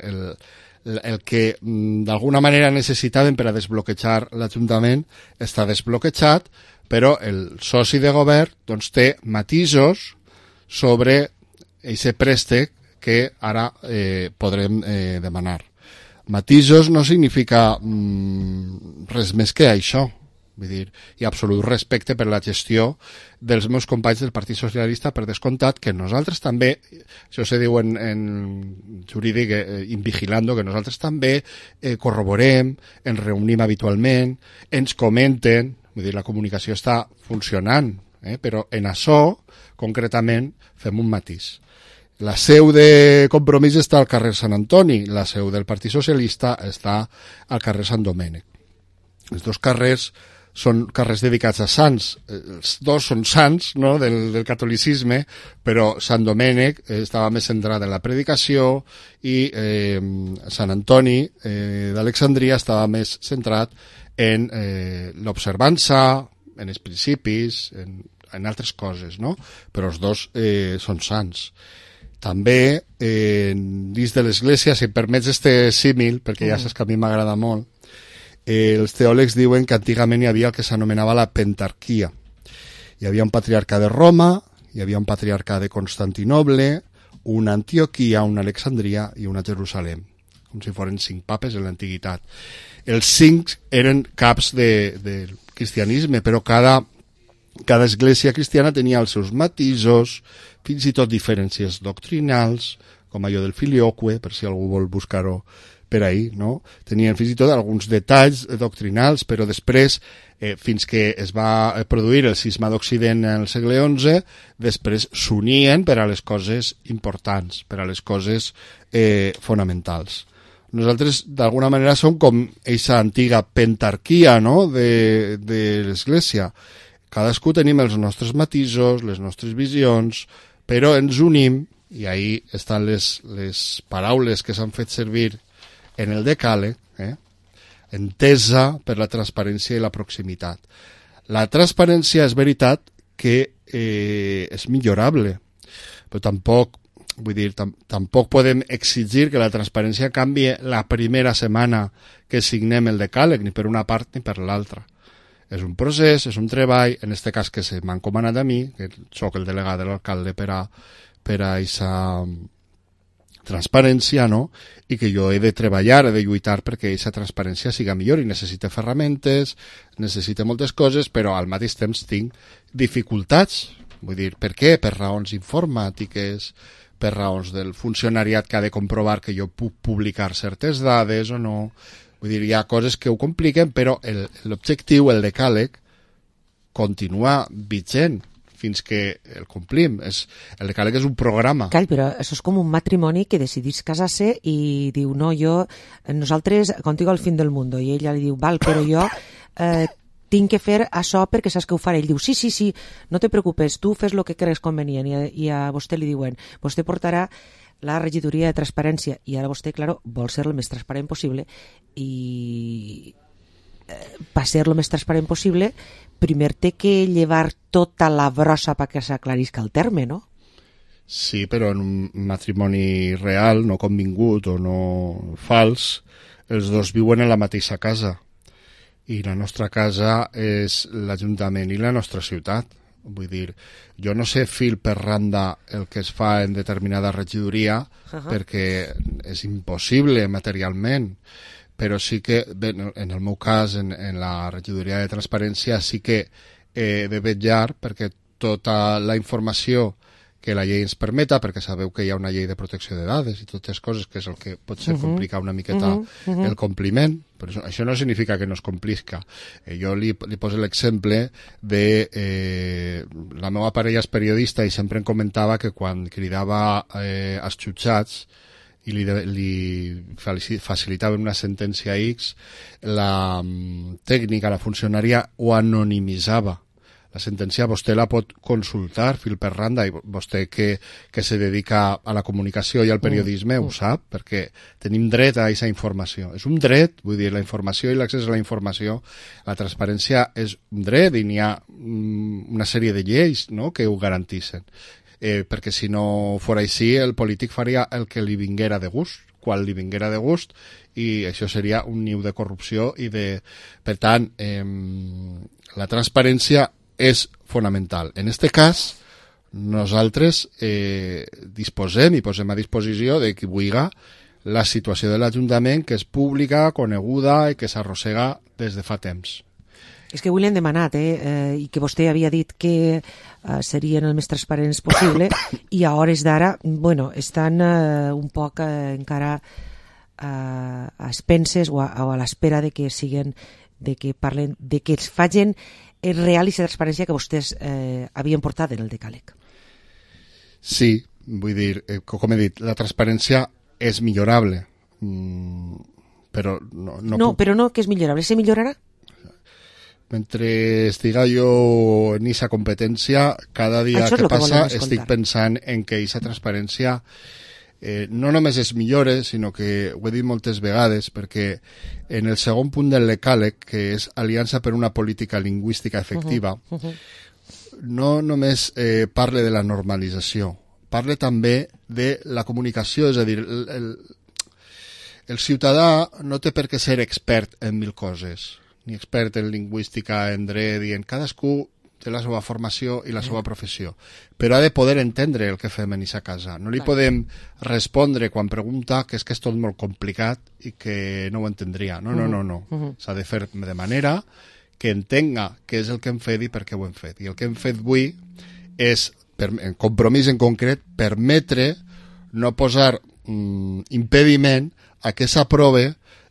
el que d'alguna manera necessitàvem per a desbloquejar l'Ajuntament està desbloquejat, però el soci de govern doncs, té matisos sobre aquest préstec que ara podrem demanar. Matisos no significa res més que això. Vull dir, hi ha absolut respecte per la gestió dels meus companys del Partit Socialista, per descomptat que nosaltres també, això se diu en jurídic in vigilando, que nosaltres també corroborem, ens reunim habitualment, ens comenten, vull dir, la comunicació està funcionant, però en això, concretament, fem un matís. La seu de Compromís està al carrer Sant Antoni, la seu del Partit Socialista està al carrer Sant Domènec. Els 2 carrers són carrers dedicats a sants. Els 2 són sants, no?, del catolicisme, però Sant Domènec estava més centrat en la predicació i Sant Antoni d'Alexandria estava més centrat en l'observança, en els principis, en altres coses, no? Però els 2 són sants. També, dins de l'Església, si em permets este símil, perquè ja saps que a mi m'agrada molt, els teòlegs diuen que antigament hi havia el que s'anomenava la pentarquia. Hi havia un patriarca de Roma, hi havia un patriarca de Constantinoble, una Antioquia, una Alexandria i una Jerusalem, com si foren 5 papes en l'antiguitat. Els 5 eren caps del cristianisme, però cada església cristiana tenia els seus matisos, fins i tot diferències doctrinals, com allò del filioque, per si algú vol buscar-ho per ahí, no? Tenien fins i tot alguns detalls doctrinals, però després, fins que es va produir el cisma d'Occident en el segle XI, després s'unien per a les coses importants, per a les coses fonamentals. Nosaltres, d'alguna manera, som com aquesta antiga pentarquia, no?, de l'Església. Cadascú tenim els nostres matisos, les nostres visions, però ens unim, i ahí estan les paraules que s'han fet servir en el decàleg, entesa per la transparència i la proximitat. La transparència és veritat que és millorable, però tampoc, vull dir, tampoc podem exigir que la transparència canvi la primera setmana que signem el decàleg, ni per una part ni per l'altra. És un procés, és un treball, en aquest cas que se m'ha encomanat a mi, que soc el delegat de l'alcalde per a aquesta transparència, no?, i que jo he de treballar, he de lluitar perquè aquesta transparència siga millor, i necessita ferramentes, necessita moltes coses, però al mateix temps tinc dificultats. Vull dir, per què? Per raons informàtiques, per raons del funcionariat que ha de comprovar que jo puc publicar certes dades o no. Vull dir, hi ha coses que ho compliquen, però l'objectiu, el decàleg, continua vigent fins que el complim. El decàleg és un programa. Call, però això és com un matrimoni que decidís casar-se i diu, no, nosaltres, contigo al fin del mundo. I ella li diu, val, però jo tinc que fer això perquè saps que ho faré. Ell diu, sí, no te preocupes, tu fes el que creus convenient. I a vostè li diuen, vostè portarà la regidoria de transparència, i ara vostè, claro, vol ser el més transparent possible, i per ser el més transparent possible primer té que llevar tota la brossa perquè s'aclarisca el terme, no? Sí, però en un matrimoni real, no convingut o no fals, els 2 viuen en la mateixa casa, i la nostra casa és l'Ajuntament i la nostra ciutat. Vull dir, jo no sé fil per randa el que es fa en determinada regidoria, perquè és impossible materialment, però sí que, bé, en el meu cas, en la regidoria de transparència, sí que he de vetllar perquè tota la informació que la llei ens permeta, perquè sabeu que hi ha una llei de protecció de dades i totes coses, que és el que pot ser complicar una miqueta el compliment, però això no significa que no es complisca. Jo li poso l'exemple de la meva parella és periodista i sempre em comentava que quan cridava als jutjats i li facilitaven una sentència X, la tècnica, la funcionària ho anonimitzava. La sentència vostè la pot consultar fil per randa, i vostè que se dedica a la comunicació i al periodisme ho sap, perquè tenim dret a aquesta informació. És un dret, vull dir, la informació i l'accés a la informació, la transparència és un dret i n'hi ha una sèrie de lleis, no?, que ho garantissen. Perquè si no fos així, el polític faria el que li vinguera de gust, quan li vinguera de gust, i això seria un niu de corrupció i de... Per tant, la transparència és fonamental. En aquest cas, nosaltres disposem i posem a disposició de qui vulgui la situació de l'Ajuntament, que és pública, coneguda i que s'arrossega des de fa temps. És que avui l'hem demanat, i que vostè havia dit que serien el més transparents possible, i a hores d'ara, bueno, estan un poc encara a expenses o a l'espera de que siguen, de que parlen, de que es facin real i la transparència que vostès havien portat en el decàleg. Sí, vull dir, com he dit, la transparència és millorable, però no però no que és millorable, se millorarà? Mentre estiga jo en aquesta competència, cada dia que passa estic pensant en que aquesta transparència no només es millore, sinó que ho he dit moltes vegades, perquè en el segon punt del decàleg, que és Aliança per una política lingüística efectiva, no només parle de la normalització, parle també de la comunicació, és a dir, el ciutadà no té per què ser expert en mil coses, ni expert en lingüística, en dret, i en cadascú té la seva formació i la seva professió, però ha de poder entendre el que fem en aquesta casa. No li podem respondre quan pregunta que és tot molt complicat i que no ho entendria. No. S'ha de fer de manera que entenga què és el que hem fet i per què ho hem fet. I el que hem fet avui és, en compromís en concret, permetre no posar impediment a que s'aprove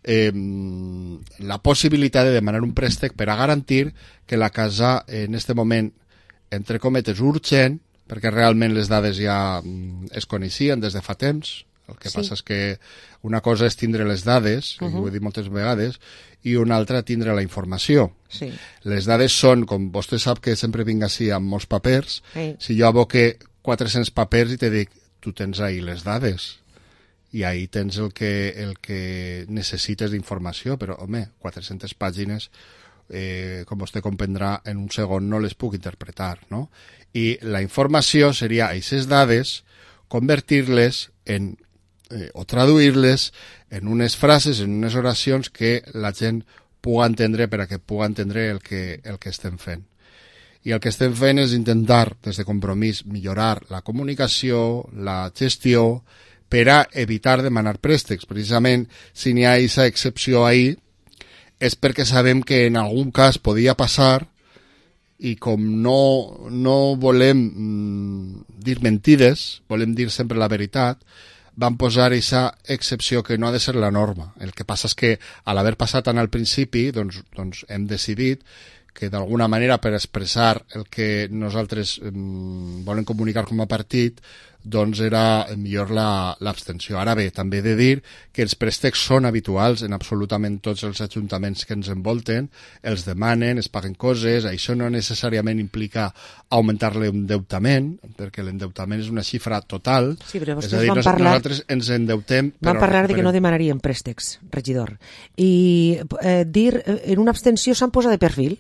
la possibilitat de demanar un préstec per a garantir que la casa en aquest moment, entre cometes, urgent, perquè realment les dades ja es coneixien des de fa temps, el que passa és que una cosa és tindre les dades, que ho he dit moltes vegades, i una altra tindre la informació. Les dades són, com vostè sap que sempre vinc així amb molts papers, si jo aboque 400 papers i te dic, tu tens ahí les dades, i ahí tens el que necessites d'informació, però, home, 400 pàgines, com vostè comprendrà, en un segon no les puc interpretar, no? I la informació seria aquestes dades, convertir-les o traduir-les en unes frases, en unes oracions que la gent pugui entendre per a que pugui entendre el que estem fent. I el que estem fent és intentar, des de Compromís, millorar la comunicació, la gestió, per a evitar demanar préstecs. Precisament, si n'hi ha aquesta excepció ahir, és perquè sabem que en algun cas podia passar i com no volem dir mentides, volem dir sempre la veritat, van posar aquesta excepció que no ha de ser la norma. El que passa és que, a l'haver passat tant al principi, doncs hem decidit que d'alguna manera per expressar el que nosaltres volem comunicar com a partit, doncs era millor l'abstenció. Ara bé, també he de dir que els préstecs són habituals en absolutament tots els ajuntaments que ens envolten, els demanen, es paguen coses, això no necessàriament implica augmentar l'endeutament, perquè l'endeutament és una xifra total. Sí, però és a dir, nosaltres ens endeutem... Van parlar de que no demanaríem préstecs, regidor. I dir, en una abstenció s'han posat de perfil?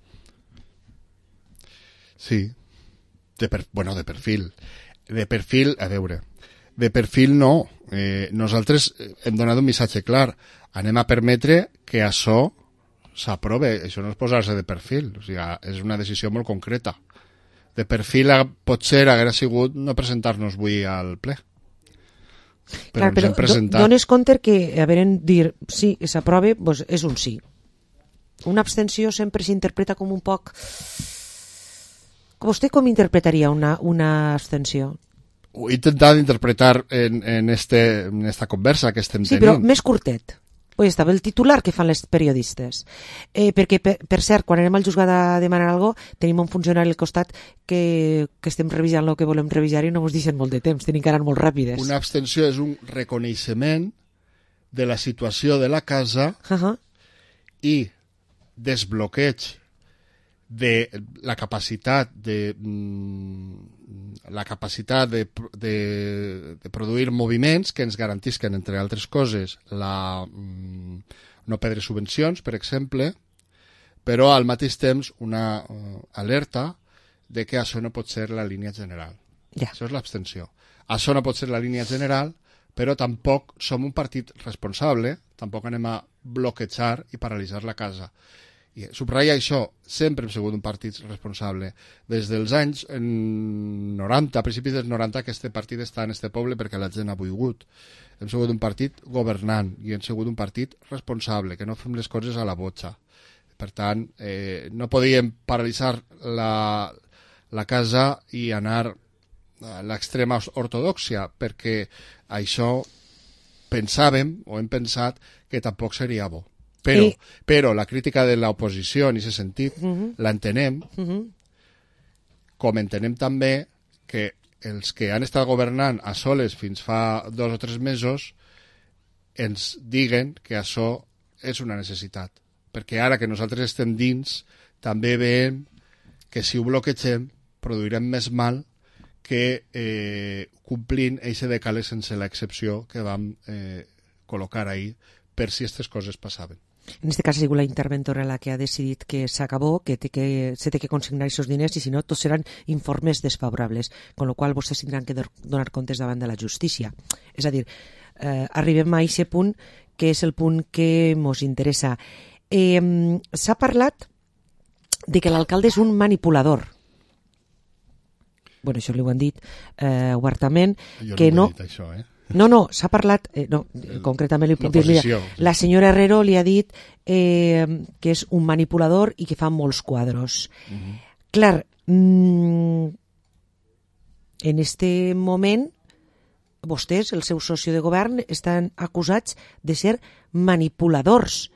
Sí, de perfil. De perfil, a veure, de perfil no. Nosaltres hem donat un missatge clar. Anem a permetre que això s'aprove. Això no és posar-se de perfil. O sigui, és una decisió molt concreta. De perfil potser hauria sigut no presentar-nos avui al ple. Però ens hem presentat. Dones compte que haveren dir sí, que s'aprove, doncs és un sí. Una abstenció sempre s'interpreta com un poc... ¿Vostè com interpretaria una abstenció? Ho he intentat interpretar en esta conversa que estem tenint. Sí, però més curtet. pues estava el titular que fan els periodistes. Perquè, per cert, quan anem al juzgat a demanar alguna cosa, tenim un funcionari al costat que estem revisant el que volem revisar i no ens deixen molt de temps, tenim que anar molt ràpides. Una abstenció és un reconeixement de la situació de la casa i desbloqueig de la capacitat de produir moviments que ens garantisquen, entre altres coses, no perdre subvencions, per exemple, però al mateix temps una alerta de que això no pot ser la línia general. Això és l'abstenció. Això no pot ser la línia general, però tampoc som un partit responsable, tampoc anem a bloquejar i paralitzar la casa. I subratlla això, sempre hem sigut un partit responsable. Des dels anys 90, a principis dels 90, aquest partit està en este poble perquè la gent ha volgut. Hem sigut un partit governant i hem sigut un partit responsable, que no fem les coses a la botxa. Per tant, no podíem paralitzar la casa i anar a l'extrema ortodoxia, perquè això pensàvem o hem pensat que tampoc seria bo. Però la crítica de l'oposició en aquest sentit l'entenem, com entenem també que els que han estat governant a soles fins fa 2 o 3 mesos ens diguen que això és una necessitat. Perquè ara que nosaltres estem dins, també veiem que si ho bloquegem produirem més mal que complint aquest decàleg sense l'excepció que vam col·locar ahir per si aquestes coses passaven. En este cas ha sigut la interventora la que ha decidit que s'acabó, que se té que consignar aquests diners i si no, tots seran informes desfavorables, con lo qual vostès tindran que donar comptes davant de la justícia. És a dir, arribem a aquest punt que és el punt que ens interessa. S'ha parlat de que l'alcalde és un manipulador. Bueno, això li ho han dit obertament. Jo que no ho he dit, això, No, s'ha parlat, concretament li puc dir, la senyora Herrero li ha dit que és un manipulador i que fa molts quadros. Clar, en este moment vostès, el seu soci de govern, estan acusats de ser manipuladors.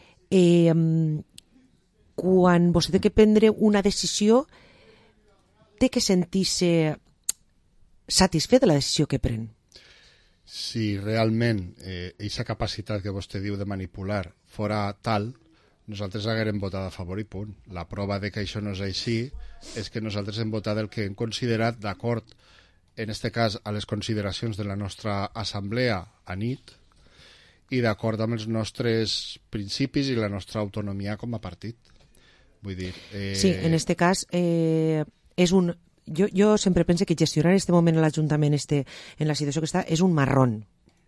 Quan vostè té que prendre una decisió, té que sentir-se satisfet de la decisió que pren. Si realment aquesta capacitat que vostè diu de manipular fora tal, nosaltres haguérem votat a favor i punt. La prova de que això no és així és que nosaltres hem votat el que hem considerat d'acord, en este cas, a les consideracions de la nostra assemblea a nit i d'acord amb els nostres principis i la nostra autonomia com a partit. Vull dir... Sí, en este cas és un... Jo sempre penso que gestionar en este moment l'Ajuntament en la situació que està és un marrón.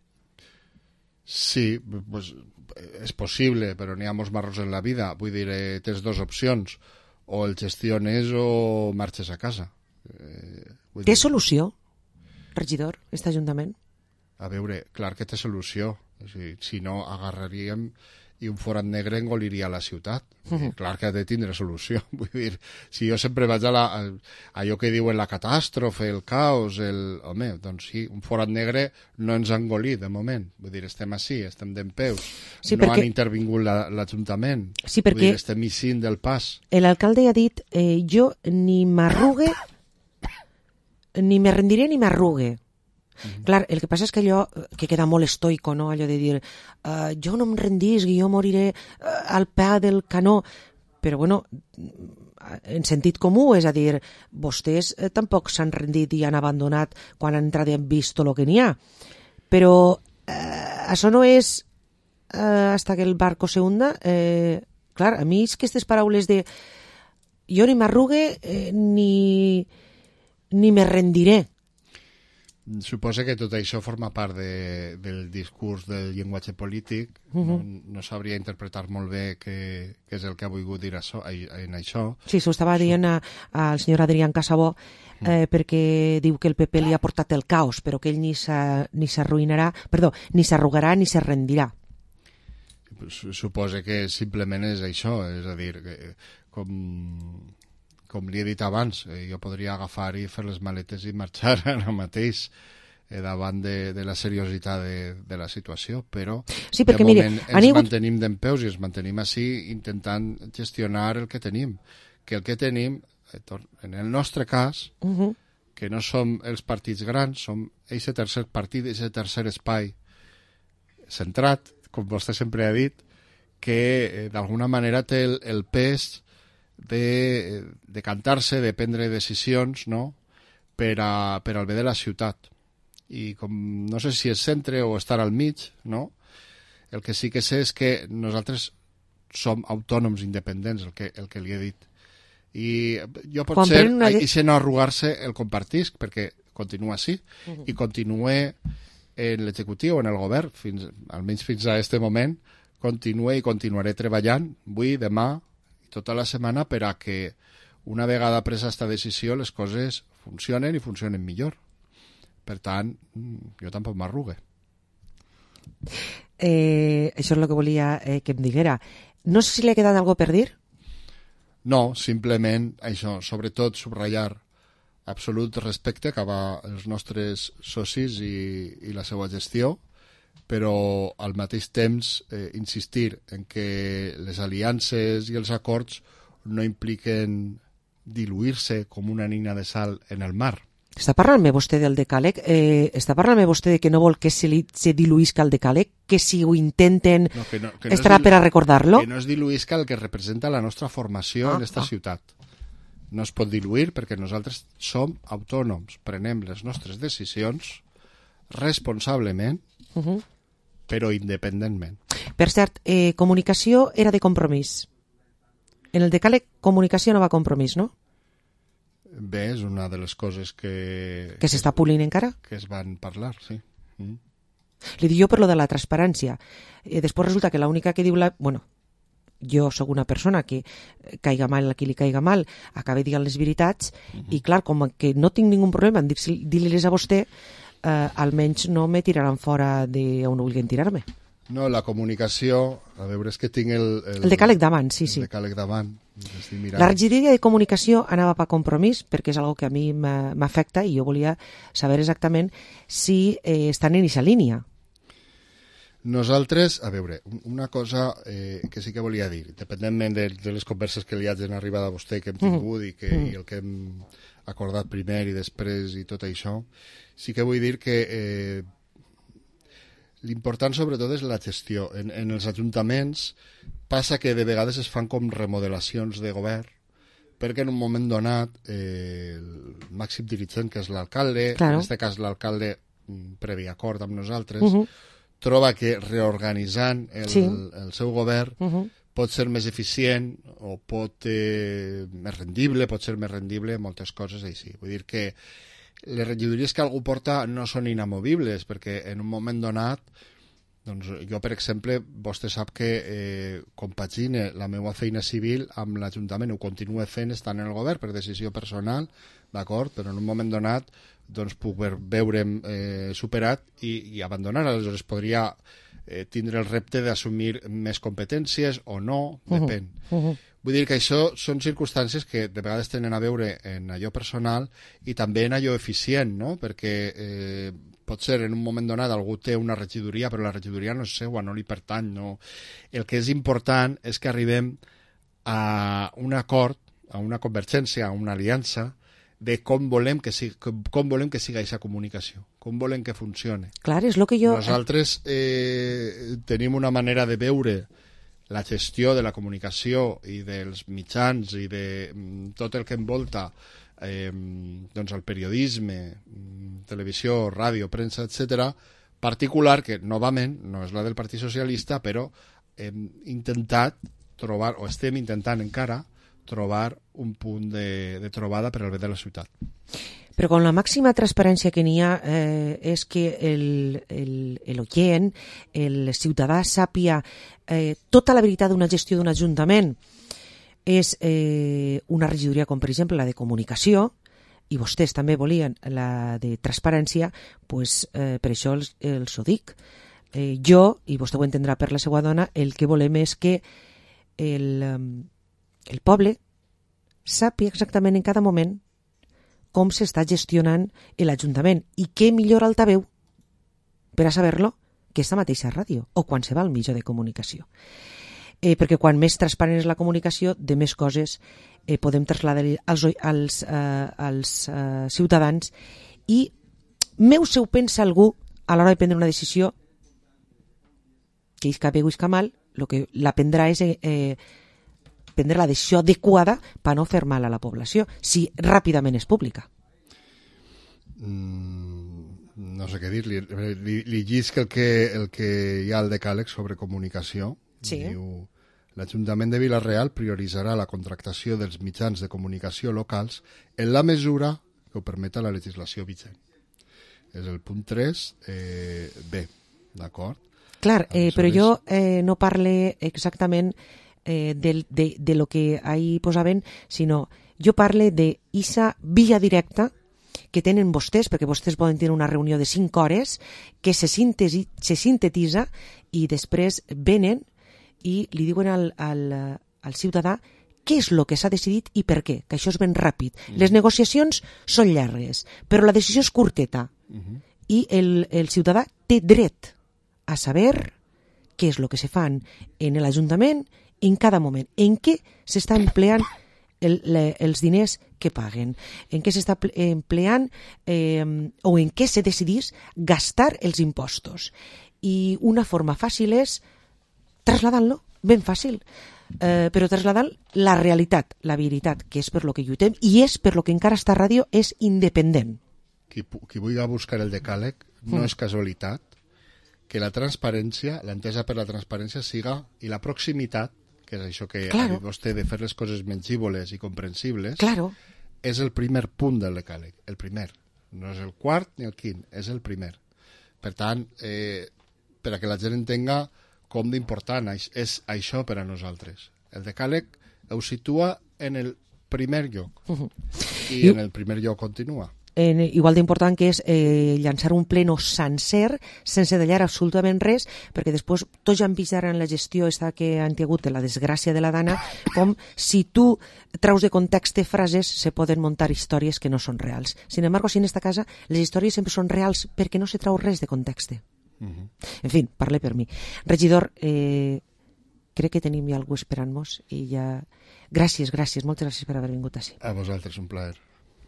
Sí, pues, és possible, però n'hi ha molts marrons en la vida. Vull dir, tens 2 opcions, o el gestiones o marxes a casa. Té solució, regidor, aquest Ajuntament? A veure, clar que té solució. Si no, agarraríem i un forat negre engoliria la ciutat. Clar que ha de tindre solució. Vull dir, si jo sempre vaig a allò que diuen la catàstrofe, el caos, home, doncs sí, un forat negre no ens ha engolit de moment. Vull dir, estem així, estem dempeus. Sí, no han intervingut l'Ajuntament. Sí, perquè... Vull dir, estem eixint del pas. L'alcalde ha dit, jo ni m'arrugue, ni me rendiré ni m'arrugue. Clar, el que passa és que allò que queda molt estoico, no? Allò de dir jo no em rendisc i jo moriré al peu del canó, però bueno, en sentit comú, és a dir, vostès tampoc s'han rendit i han abandonat quan han entrat i han vist tot el que n'hi ha, però això no és hasta que el barco se hunda. Clar, a mi és que aquestes paraules de jo ni m'arrugue ni me rendiré. Suposa que tot això forma part del discurs del llenguatge polític. No sabria interpretar molt bé què és el que ha volgut dir en això. Sí, s'ho estava dient al senyor Adrián Casabó perquè diu que el PP li ha portat el caos, però que ell ni s'arruïnarà, perdó, ni s'arrugarà ni se rendirà. Suposa que simplement és això, és a dir, com li he dit abans, jo podria agafar i fer les maletes i marxar ara mateix. davant de la seriositat de la situació, però sí, perquè, de moment mire, mantenim dempeus i ens mantenim així intentant gestionar el que tenim. Que el que tenim, en el nostre cas, que no som els partits grans, som aquest tercer partit, aquest tercer espai centrat, com vostè sempre ha dit, que d'alguna manera té el pes de cantar-se, de prendre decisions, no?, per al bé de la ciutat. I com no sé si és centre o estar al mig, no?, el que sí que sé és que nosaltres som autònoms independents, el que li he dit. I jo potser, i no arrugar-se el compartisc, perquè continua així, i continue en l'executiu, en el govern, almenys fins a aquest moment, continue i continuaré treballant avui, demà, tota la setmana, per a que una vegada presa aquesta decisió les coses funcionen i funcionen millor. Per tant, jo tampoc m'arrugue. Això és el que volia que em diguera. No sé si li ha quedat alguna per dir? No, simplement això, sobretot subratllar absolut respecte cap als nostres socis i la seva gestió, però al mateix temps insistir en que les aliances i els acords no impliquen diluir-se com una nina de sal en el mar. Està parlant-me vostè del decàleg? Està parlant-me vostè de que no vol que se diluïsca el decàleg? Que si ho intenten estarà per a recordar-lo? Que no es diluïsca el que representa la nostra formació en aquesta ciutat. No es pot diluir perquè nosaltres som autònoms, prenem les nostres decisions responsablement, però independentment. Per cert, comunicació era de compromís. En el decàleg comunicació no va compromís, no? Bé, és una de les coses que s'està polint encara? Que es van parlar, sí. Li dic jo per lo de la transparència. Després resulta que l'única que diu Bueno, jo sóc una persona que caiga mal a qui li caiga mal, acaba dient les veritats, i clar, com que no tinc ningú problema en dir-les a vostè, almenys no me tiraran fora d'on vulguin tirar-me. No, la comunicació, a veure, és que tinc el decàleg davant, sí. El decàleg davant. La regidoria de comunicació anava per compromís, perquè és algo que a mi m'afecta i jo volia saber exactament si estan en aquesta línia. Nosaltres, a veure, una cosa que sí que volia dir, independentment de les converses que li hagin arribat a vostè, que hem tingut i el que hem acordat primer i després i tot això, sí que vull dir que l'important sobretot és la gestió. En els ajuntaments passa que de vegades es fan com remodelacions de govern perquè en un moment donat el màxim dirigent, que és l'alcalde, en aquest cas l'alcalde previ acord amb nosaltres, troba que reorganitzant el seu govern pot ser més eficient o pot més rendible, moltes coses així. Vull dir que les regidories que algú porta no són inamovibles, perquè en un moment donat, doncs jo, per exemple, vostè sap que compagine la meva feina civil amb l'Ajuntament, ho continuo fent estant en el govern per decisió personal, d'acord, però en un moment donat doncs puc veure'm superat i abandonar. Aleshores podria tindre el repte d'assumir més competències o no, depèn. Vull dir que això són circumstàncies que de vegades tenen a veure en allò personal i també en allò eficient, no? Perquè potser en un moment donat algú té una regidoria, però la regidoria no és seva, no li pertany. No. El que és important és que arribem a un acord, a una convergència, a una aliança, de com volem que siga aquesta comunicació, com volem que funcione. Clar, és el que jo... Nosaltres tenim una manera de veure la gestió de la comunicació i dels mitjans i de tot el que envolta doncs el periodisme, televisió, ràdio, premsa, etc., particular, que novament no és la del Partit Socialista, però hem intentat trobar, o estem intentant encara, trobar un punt de trobada per al bé de la ciutat. Però con la màxima transparència que n'hi ha és que l'oient, el ciutadà sàpia tota la veritat d'una gestió d'un ajuntament. És una regidoria com, per exemple, la de comunicació, i vostès també volien la de transparència, pues, per això els ho dic. Jo, i vostè ho entendrà per la seva dona, el que volem és que el poble sàpiga exactament en cada moment com s'està gestionant l'Ajuntament. I què millor altaveu per a saber-lo que esta mateixa ràdio o qualsevol mitjà de comunicació. Perquè quan més transparent és la comunicació, de més coses podem traslladar als ciutadans. I meu se ho pensa algú a l'hora de prendre una decisió que isca bé o isca mal, el que la prendrà és prendre la decisió adequada per no fer mal a la població, si ràpidament és pública. No sé què dir-li. Li llisc el que hi ha al decàleg sobre comunicació. Sí. Diu, l'Ajuntament de Vila-real prioritzarà la contractació dels mitjans de comunicació locals en la mesura que ho permeta la legislació vigent. És el punt 3, B, d'acord? Clar, però jo no parle exactament de lo que ahí posaven, sinó jo parle d'isa via directa que tenen vostès, perquè vostès poden tenir una reunió de 5 hores que se sintetitza i després venen i li diuen al ciutadà què és el que s'ha decidit i per què, que això és ben ràpid. Les negociacions són llargues, però la decisió és curteta. I el ciutadà té dret a saber què és el que se fan en l'Ajuntament en cada moment, en què s'està empleant els diners que paguen, en què s'està empleant o en què se decidís gastar els impostos. I una forma fàcil és traslladant-lo, ben fàcil, però traslladant la realitat, la veritat, que és per lo que lluitem i és per lo que encara esta ràdio és independent. Qui vulgui buscar el decàleg, no és casualitat que la transparència, l'entesa per la transparència siga, i la proximitat, que és això que ha dit vostè de fer les coses mengívoles i comprensibles, és el primer punt del decàleg, el primer. No és el quart ni el quint, és el primer. Per tant, per a que la gent entenga com d'important és això per a nosaltres. El decàleg ho situa en el primer lloc i en el primer lloc continua. Igual d'important que és llançar un pleno sencer sense tallar absolutament res, perquè després tots ja han vist ara en la gestió que han tingut de la desgràcia de la Dana, com si tu traus de context frases se poden muntar històries que no són reals. Sin embargo, si en esta casa les històries sempre són reals perquè no se trau res de context. En fi, parle per mi. Regidor, crec que tenim ja algú esperant-nos i ja... Gràcies, moltes gràcies per haver vingut així. A vosaltres, un plaer.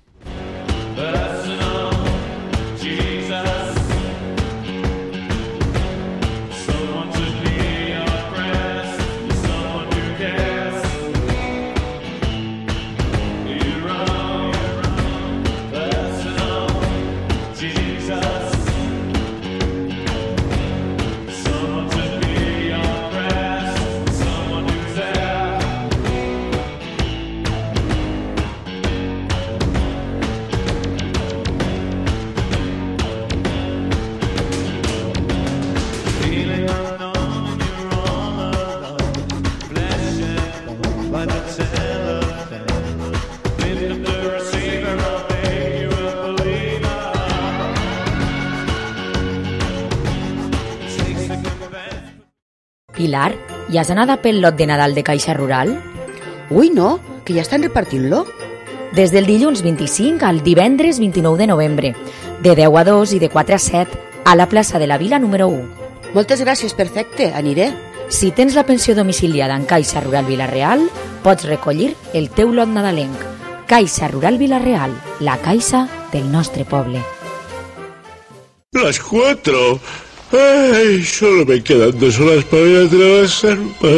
Pilar, ja has anat a pel lot de Nadal de Caixa Rural? Ui, no, que ja estan repartint-lo. Des del dilluns 25 al divendres 29 de novembre, de 10 a 2 i de 4 a 7, a la plaça de la Vila número 1. Moltes gràcies, perfecte, aniré. Si tens la pensió domiciliada en Caixa Rural Vila-real, pots recollir el teu lot nadalenc. Caixa Rural Vila-real, la caixa del nostre poble. Las 4. Ay, solo me quedan 2 horas para ir a trabajar,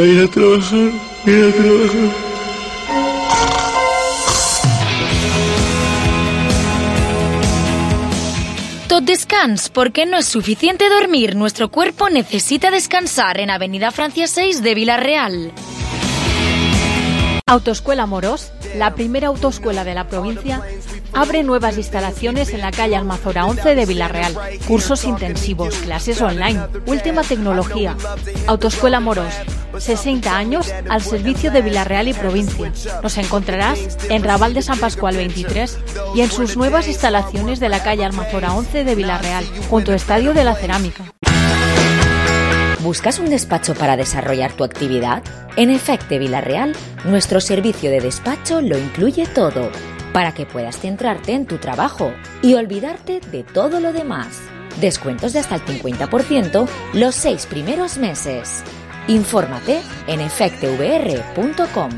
Tot descans, porque no es suficiente dormir. Nuestro cuerpo necesita descansar en Avenida Francia 6 de Vila-real. Autoescuela Moros, la primera autoescuela de la provincia, abre nuevas instalaciones en la calle Almazora 11 de Vila-real. Cursos intensivos, clases online, última tecnología. Autoescuela Moros, 60 años al servicio de Vila-real y provincia. Nos encontrarás en Raval de San Pascual 23 y en sus nuevas instalaciones de la calle Almazora 11 de Vila-real, junto al Estadio de la Cerámica. ¿Buscas un despacho para desarrollar tu actividad? En Efecte Vila-real, nuestro servicio de despacho lo incluye todo. para que puedas centrarte en tu trabajo y olvidarte de todo lo demás. Descuentos de hasta el 50% los 6 primeros meses. Infórmate en efectvr.com.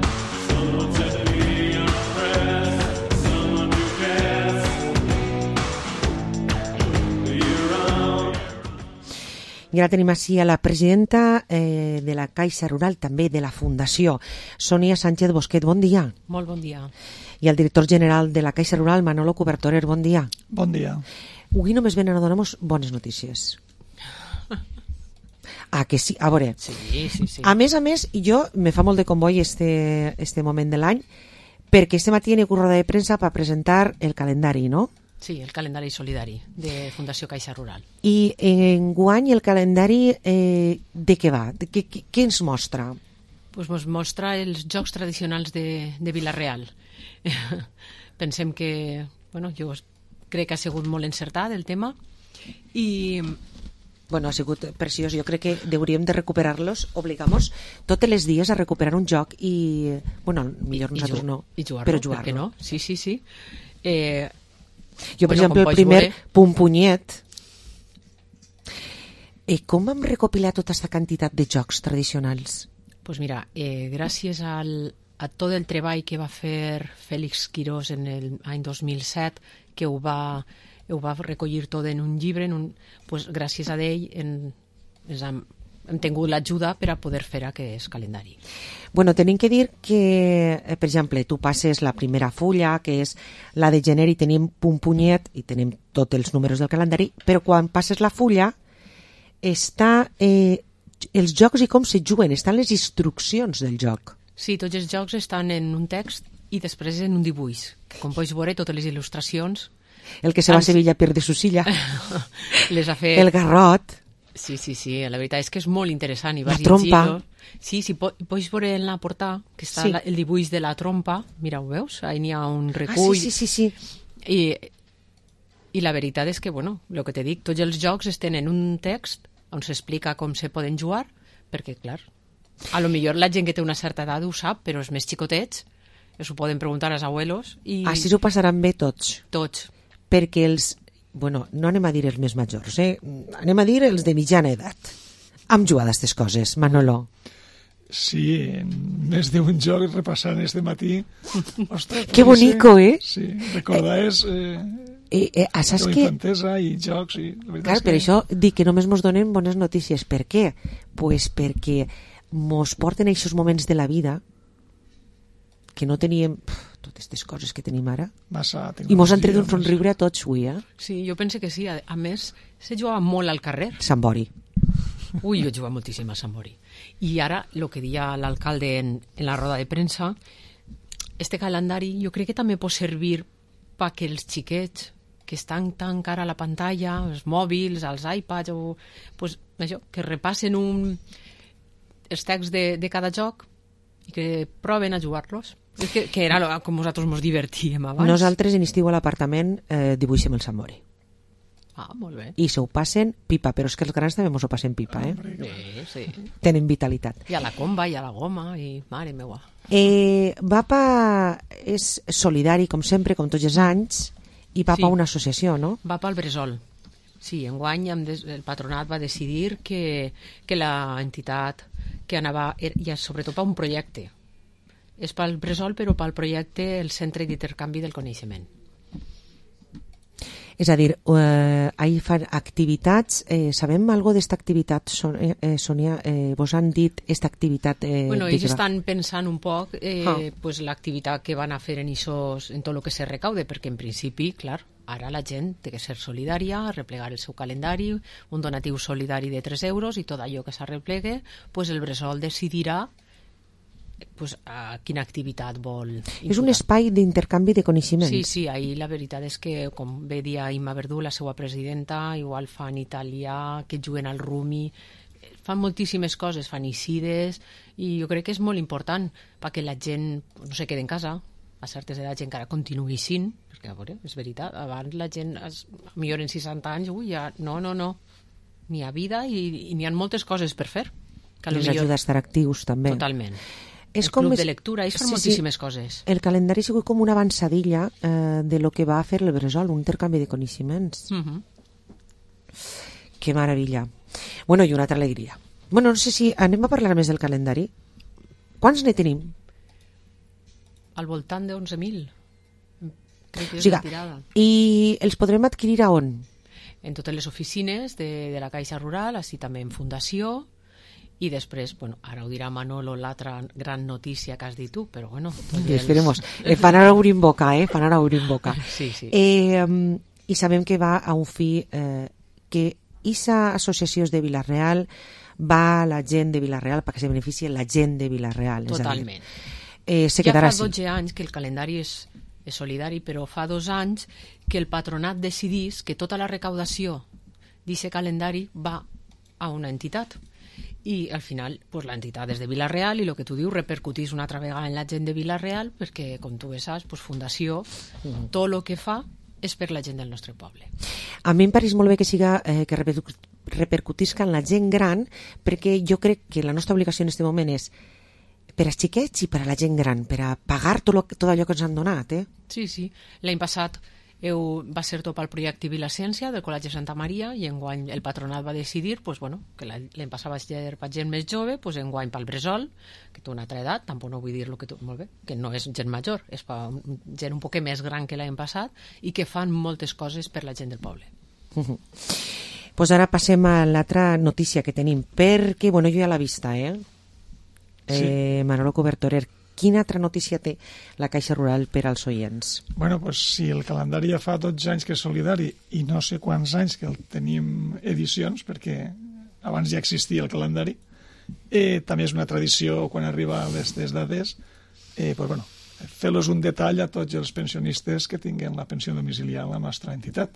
I ara tenim així a la presidenta de la Caixa Rural, també de la Fundació, Sònia Sánchez Bosquet. Bon dia. Molt bon dia. I el director general de la Caixa Rural, Manolo Cubertorer. Bon dia. Bon dia. Avui només venen a donar-nos bones notícies. Ah, que sí? A veure. Sí. A més, jo me fa molt de comboi este moment de l'any, perquè este matí hi ha curro de premsa per presentar el calendari, no? Sí, el calendari solidari de Fundació Caixa Rural. I enguany el calendari de què va? Què ens mostra? Pues ens mostra els jocs tradicionals de Vila-real. Pensem que, bueno, jo crec que ha sigut molt encertat el tema i... Bueno, ha sigut preciós. Jo crec que hauríem de recuperar-los, obligamos totes les dies a recuperar un joc i, bueno, millor nosaltres no, però jugar-lo. Per què no? Sí. Jo, per exemple, el primer Pumpunyet, com vam recopilar tota aquesta quantitat de jocs tradicionals? Pues mira, gràcies a tot el treball que va fer Fèlix Quirós en l'any 2007, que ho va recollir tot en un llibre, pues gràcies a ell hem tingut l'ajuda per a poder fer aquest calendari. Bueno, tenim que dir que, per exemple, tu passes la primera fulla, que és la de gener, i tenim Pumpunyet, i tenim tots els números del calendari, però quan passes la fulla està els jocs i com se juguen, estan les instruccions del joc. Sí, tots els jocs estan en un text i després en un dibuix. Com pots veure, totes les il·lustracions... El que se va a Sevilla pierde su silla. Les ha fet... El garrot. Sí, la veritat és que és molt interessant. I la trompa. Sí, pots veure en la portada que està el dibuix de la trompa. Mira, ho veus? Ahí n'hi ha un recull. Sí. I la veritat és que, bueno, el que t'he dit, tots els jocs estan en un text on s'explica com se poden jugar, perquè, clar, a lo millor la gent que té una certa edat ho sap, però els més xicotets s'ho poden preguntar als abuelos. Així s'ho passaran bé tots. Tots. Perquè bueno, no anem a dir els més majors, anem a dir els de mitjana edat. Hem jugat a aquestes coses, Manolo. Sí, en més d'un joc repassant este matí. Ostres, que bonico, Sí, recordar saps que... infantesa i jocs. Clar, per això dic que només mos donen bones notícies. Per què? Pues perquè mos porten aquests moments de la vida que no teníem totes aquestes coses que tenim ara. I mos han tret un somriure a tots avui, Sí, jo penso que sí. A més, se jugava molt al carrer. Sant Bori. Ui, jo jugava moltíssim a Sant Bori. I ara, el que deia l'alcalde en la roda de premsa, este calendari jo crec que també pot servir perquè els xiquets que estan tan cara a la pantalla, els mòbils, els iPads, pues, això, que repassen els texts de cada joc i que proven a jugar-los. Que era com nosaltres ens divertíem abans. Nosaltres en estiu a l'apartament dibuixem el Sant Bori. Ah, molt bé. I se ho passen pipa, però és que els grans també ens ho passen pipa, Sí. Tenen vitalitat. I a la comba, i a la goma, i mare meua. VAPA és solidari, com sempre, com tots els anys, i VAPA una associació, no? VAPA al Bressol. Sí, enguany el patronat va decidir que l'entitat que anava, i sobretot per un projecte, és pel Bressol, però pel projecte el Centre d'Intercanvi del Coneixement. És a dir, ahí fan activitats. Sabem algo d'esta activitat, Sònia? Vos han dit esta activitat? Bueno, ells estan pensant un poc pues, l'activitat que van a fer en tot el que se recaude, perquè en principi, clar, ara la gent té que ser solidària, replegar el seu calendari, un donatiu solidari de 3 euros, i tot allò que s'arreplegue, pues el Bressol decidirà pues, a quina activitat vol imputar. És un espai d'intercanvi de coneixements. Sí, ahir la veritat és que, com bé dia Imma Verdú, la seva presidenta, igual fan italià, que juguen al rumi, fan moltíssimes coses, fan isides, i jo crec que és molt important perquè la gent no se quedi en casa, a certes edats encara continuï sent, perquè a veure, és veritat, abans la gent, millor en 60 anys, ja no, n'hi ha vida i n'hi ha moltes coses per fer. Que els ajuda a estar actius també. Totalment. És el com club més- de lectura, ells fan sí, moltíssimes coses. El calendari ha sigut com una avançadilla de lo que va a fer el Bressol, un intercanvi de coneixements. Que meravella. Bueno, i una altra alegria. Bueno, no sé si anem a parlar més del calendari. Quants ne tenim? Al voltant de 11.000. Crec que O és sigui, la tirada. i els podrem adquirir a on? En totes les oficines de la Caixa Rural, així també en Fundació, i després, bueno, ara ho dirà Manolo, l'altra gran notícia que has dit tu, però bueno... Esperemos. Fan ara obrint boca, fan ara obrint boca. Sí, sí. I sabem que va a un fi que aquesta associació és de Vila-real, va a la gent de Vila-real perquè se beneficie la gent de Vila-real. Totalment. Se ja quedarà fa així. 12 anys que el calendari és solidari, però fa 2 anys que el patronat decidís que tota la recaudació d'aquest calendari va a una entitat. I al final pues, l'entitat és de Vila-real i el que tu dius repercutís una altra vegada en la gent de Vila-real perquè, com tu bé saps, pues, Fundació, tot el que fa és per la gent del nostre poble. A mi em pareix molt bé que siga que repercutisca en la gent gran, perquè jo crec que la nostra obligació en aquest moment és per als xiquets i per a la gent gran, per a pagar tot allò que ens han donat. Sí, sí. L'any passat va ser tot pel projecte Vila-ciència del Col·legi Santa Maria i enguany el patronat va decidir pues, bueno, que l'any passat va ser per gent més jove, pues, enguany pel Bressol, que té una altra edat, tampoc no vull dir que molt bé, que no és gent major, és gent un poc més gran que l'any passat i que fan moltes coses per la gent del poble. Pues ara passem a l'altra notícia que tenim, perquè, bueno, jo ja l'he vista, Sí. Manolo Cobertorer, quina altra notícia té la Caixa Rural per als oients? Bueno, pues si el calendari ja fa 12 anys que és solidari i no sé quants anys que el tenim edicions, perquè abans ja existia el calendari, també és una tradició quan arriba a aquestes dades, pues bueno, fer-los un detall a tots els pensionistes que tinguin la pensió domiciliar a la nostra entitat.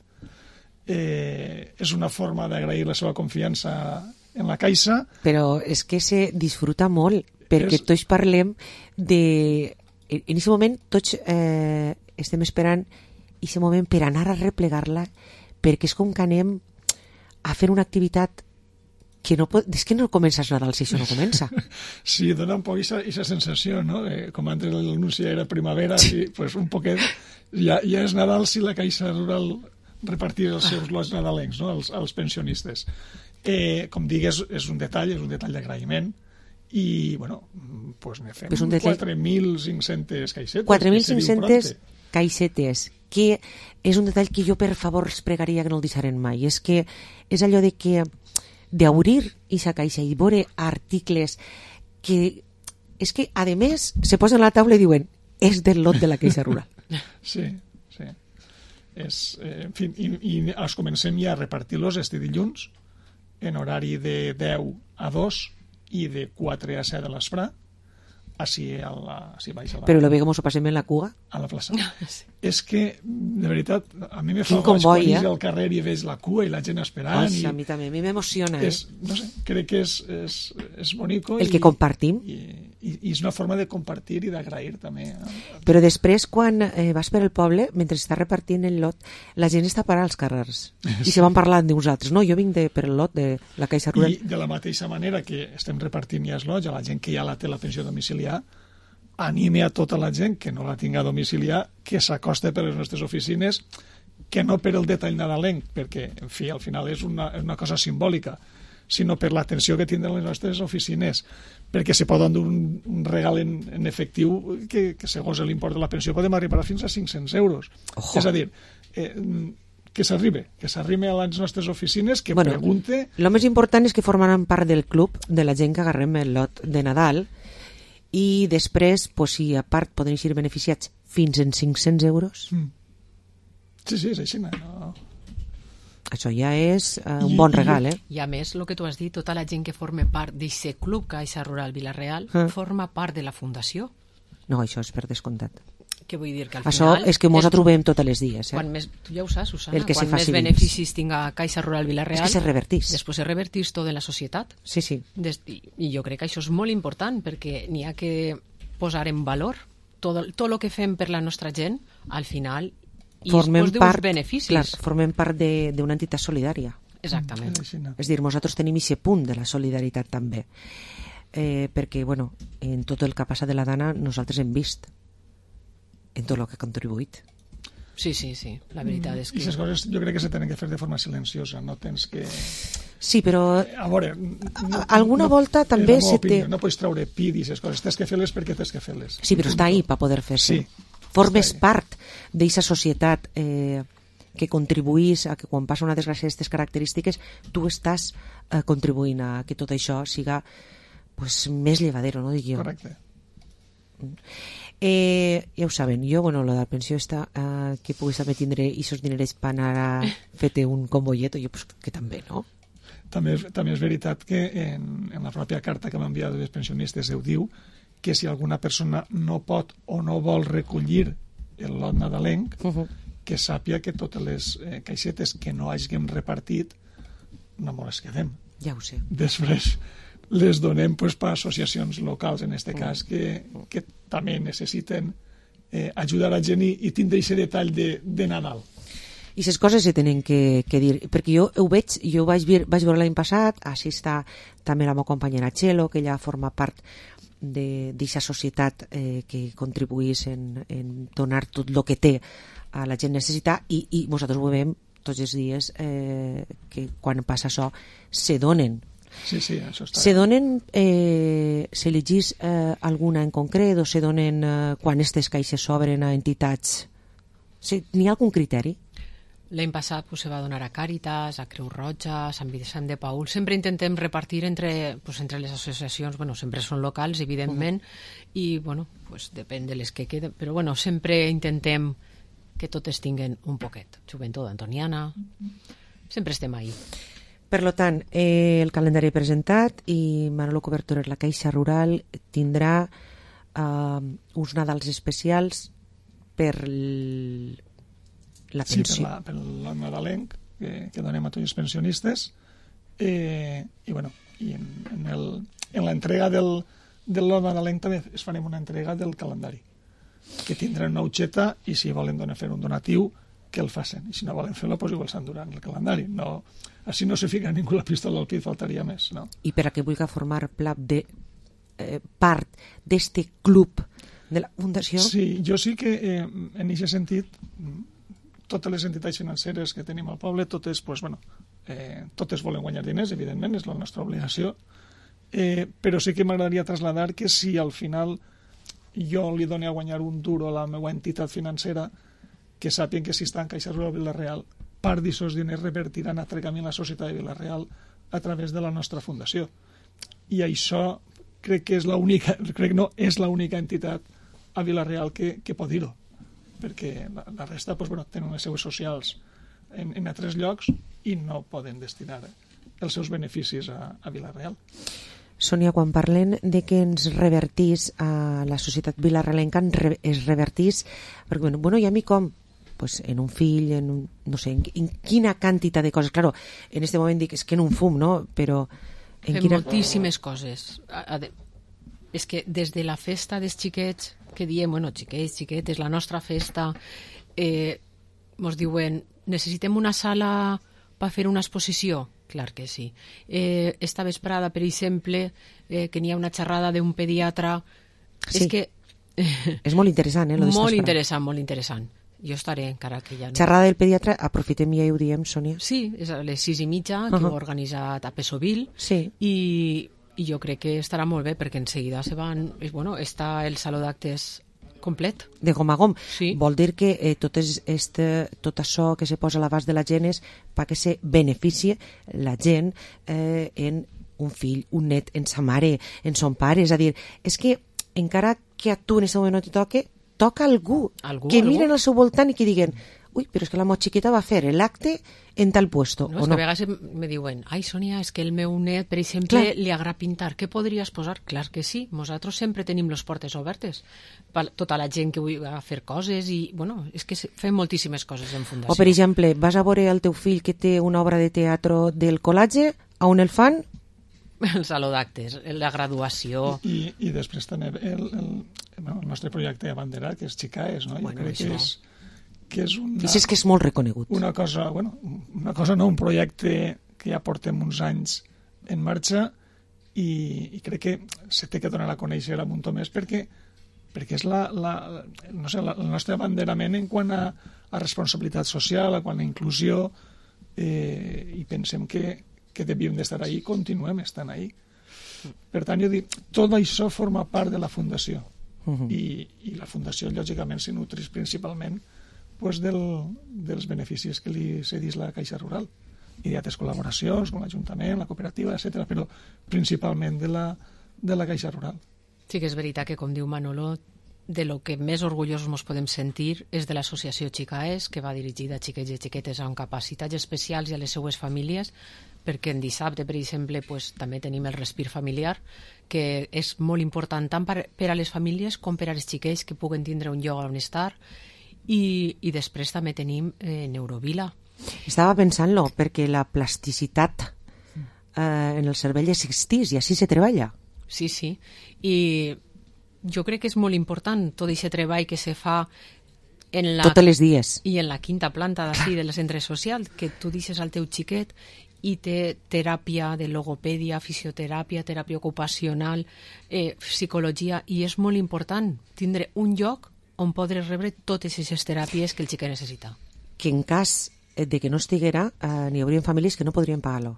És una forma d'agrair la seva confiança en la Caixa. Però és que se disfruta molt, perquè tots parlem de... En aquest moment tots estem esperant aquest moment per anar a replegar-la, perquè és com que anem a fer una activitat que no pot... És que no comences Nadal si això no comença. Sí, dona un poc aquesta sensació, no? Com antes l'anunci era primavera, sí, pues un poquet... Ja és Nadal si la Caixa Rural repartir els seus lots nadalencs, no? als pensionistes. Com digues, és un detall d'agraïment i, bueno, pues ne fem 4.500 caixetes. 4.500 caixetes, que és un detall que jo per favor els pregaria que no el deixaren mai. És que és allò de que d'obrir aquesta caixa i veure articles que és que a més se posen a la taula i diuen és del lot de la Caixa Rural. Sí. En fi, i els comencem ja a repartir-los este dilluns en horari de 10 a 2 i de 4 a 7 a l'esprà, així baix a la... Però lo ve com s'ho passem en la cuga? A la plaça. Sí. És que, de veritat, a mi me fa goig quan ix al carrer i veig la cua i la gent esperant. A mi també, a mi m'emociona. No sé, crec que és bonico. El que compartim. I és una forma de compartir i d'agrair també. Però després, quan vas per el poble, mentre està repartint el lot, la gent està parant als carrers i se van parlant d'uns altres. No, jo vinc per el lot de la Caixa Rural. I de la mateixa manera que estem repartint ja els lots a la gent que ja la té la pensió domiciliar, anime a tota la gent que no la tinga domiciliar que s'acosta per les nostres oficines, que no per el detall nadalenc, perquè, en fi, al final és una cosa simbòlica, sinó per l'atenció que tindran les nostres oficines, perquè se poden dur un regal en efectiu que segons l'import de la pensió podem arribar fins a 500 euros. Ojo. És a dir, que s'arribe a les nostres oficines, que pregunte... El més important és que formaran part del club de la gent que agarrem el lot de Nadal i després, pues, si a part poden ser beneficiats fins en 500 euros... Sí, és així, no? Això ja és un bon regal, I a més, el que tu has dit, tota la gent que forma part d'aquest club Caixa Rural Vila-real forma part de la fundació. No, això és per descomptat. Què vull dir? Que al això final... és que mos trobem tots els dies. Quan més, tu ja ho saps, Susana, el que quan més beneficis tinga Caixa Rural Vila-real... És que se revertís. Després se revertís tot en la societat. Sí. I jo crec que això és molt important, perquè n'hi ha que posar en valor tot el que fem per la nostra gent, al final... I formem part, beneficis. Clar, formem part d'una entitat solidària. Exactament. És dir, nosaltres tenim aquest punt de la solidaritat també. perquè, bueno, en tot el que ha passat de la Dana nosaltres hem vist en tot el que ha contribuït. Sí, la veritat és que... I les coses jo crec que se tenen que fer de forma silenciosa, no tens que... Sí, però a veure, alguna volta també se té... No pots treure pit i les coses, tens que fer-les perquè tens que fer-les. Sí, però està ahí per poder fer-se. Formes part d'aquesta societat que contribuís a que quan passa una desgràcia d'aquestes característiques tu estàs contribuint a que tot això siga més llevadero, no dic jo. Correcte. Ja ho saben, jo, lo de la pensió està que puguis també tindre aquests diners per anar a fer-te un combollet, jo que també, no? També és veritat que en la pròpia carta que m'ha enviat dels pensionistes diu que si alguna persona no pot o no vol recollir el lot nadalenc, que sàpia que totes les caixetes que no hàgim repartit no me les quedem. Ja ho sé. Després les donem per associacions locals, en aquest cas, que també necessiten ajudar la gent i tindre aquest detall de Nadal. I les coses se tenen que dir, perquè jo ho veig, jo vaig veure l'any passat, així està també la meva companyera Txelo, que ella forma part d'aquesta societat que contribuís en donar tot el que té a la gent necessita, i nosaltres ho veiem tots els dies que quan passa això se donen. Sí, això està. Se donen, s'elegís alguna en concret o se donen quan aquestes caixes s'obren a entitats? N'hi ha algun criteri? L'any passat se va donar a Càritas, a Creu Roja, a Sant Vicent de Paül. Sempre intentem repartir entre les associacions, sempre són locals, evidentment, i depèn de les que queden, però sempre intentem que totes tinguen un poquet. Joventut Antoniana, sempre estem ahí. Per tant, el calendari presentat i Manolo Cobertores, la Caixa Rural, tindrà uns Nadals especials per la pensió. Sí, per el nadalenc que donem a tots els pensionistes i en l'entrega del lot nadalenc també es farem una entrega del calendari que tindran una utxeta i si volen fer un donatiu que el facin, i si no volen fer-lo igual s'enduran el calendari, així no se fica ningú la pistola al pit, faltaria més, no? I per a que vulgui formar part d'este club de la Fundació? Sí, jo sí que en aquest sentit totes les entitats financeres que tenim al poble, totes volen guanyar diners, evidentment, és la nostra obligació, però sí que m'agradaria traslladar que si al final jo li dono a guanyar un duro a la meva entitat financera, que sàpien que si està en Caixa Rural Vila-real, part d'aquests diners revertiran altrament a la societat de Vila-real a través de la nostra fundació. I això crec que és l'única entitat a Vila-real que pot dir-ho, perquè la resta tenen les seues socials en altres llocs i no poden destinar els seus beneficis a Vila-real. Sònia, quan parlen de que ens revertís a la societat vilarrealenca, es revertís, perquè, i a mi com? En un fill, no sé, en quina quantitat de coses. Claro, en este moment dic, és que en un fum, no? Però... Fem moltíssimes coses. És que des de la festa dels xiquets, que diem, xiquetes, la nostra festa, ens diuen, necessitem una sala per fer una exposició? Clar que sí. Esta vesprada, per exemple, que n'hi ha una xerrada d'un pediatre... Sí, és molt interessant, molt interessant, molt interessant. Jo estaré encara que ja no. Xerrada del pediatre, aprofitem i ja ho diem, Sònia. Sí, és a les 6:30, que ho ha organitzat a Pesovil, i jo crec que estarà molt bé, perquè en seguida està el saló d'actes complet. De gom a gom. Sí. Vol dir que tot això que se posa a l'abast de la gent és perquè se beneficie la gent en un fill, un net, en sa mare, en son pare. És a dir, és que encara que a tu en aquest moment no te toca algú que miren al seu voltant i que diguen, ui, però és que la meva xiqueta va fer l'acte en tal puesto. No, és que a vegades me diuen, ai, Sònia, és que el meu net, per exemple, li agrada pintar, què podries posar? Clar que sí, nosaltres sempre tenim les portes obertes per tota la gent que vulgui fer coses i, és que fem moltíssimes coses en fundació. O, per exemple, vas a veure el teu fill que té una obra de teatre del col·legi, on el fan? El saló d'actes, la graduació... I després també el nostre projecte Abanderat, que és Xicaes, no? Jo crec que és una... És que és molt reconegut. Una cosa no, un projecte que ja portem uns anys en marxa i crec que se té que donar a conèixer a muntó més perquè és no sé, el nostre abanderament en quant a responsabilitat social, a quant a inclusió, i pensem que devíem d'estar ahí i continuem estant ahí. Per tant, jo dic, tot això forma part de la Fundació. I la Fundació, lògicament, se nutreix principalment dels beneficis que li cedís la Caixa Rural i d'altres col·laboracions com l'Ajuntament, la cooperativa, etc., però principalment de la Caixa Rural. Sí que és veritat que, com diu Manolo, de lo que més orgullosos ens podem sentir és de l'associació Xicaes, que va dirigida a xiquets i xiquetes amb capacitats especials i a les seues famílies, perquè en dissabte, per exemple, també tenim el respir familiar, que és molt important tant per a les famílies com per als xiquets que puguen tindre un lloc on estar, i després també tenim Neurovila. Estava pensant-lo, perquè la plasticitat en el cervell existís i així se treballa. Sí, i jo crec que és molt important tot aquest treball que se fa totes les dies i en la quinta planta d'ací del centre social, que tu deixes al teu xiquet i té teràpia de logopèdia, fisioteràpia, teràpia ocupacional, psicologia, i és molt important tindre un lloc on podràs rebre totes aquestes teràpies que el xiquet necessita. Que en cas de que no estiguera, n'hi haurien famílies que no podrien pagar-lo.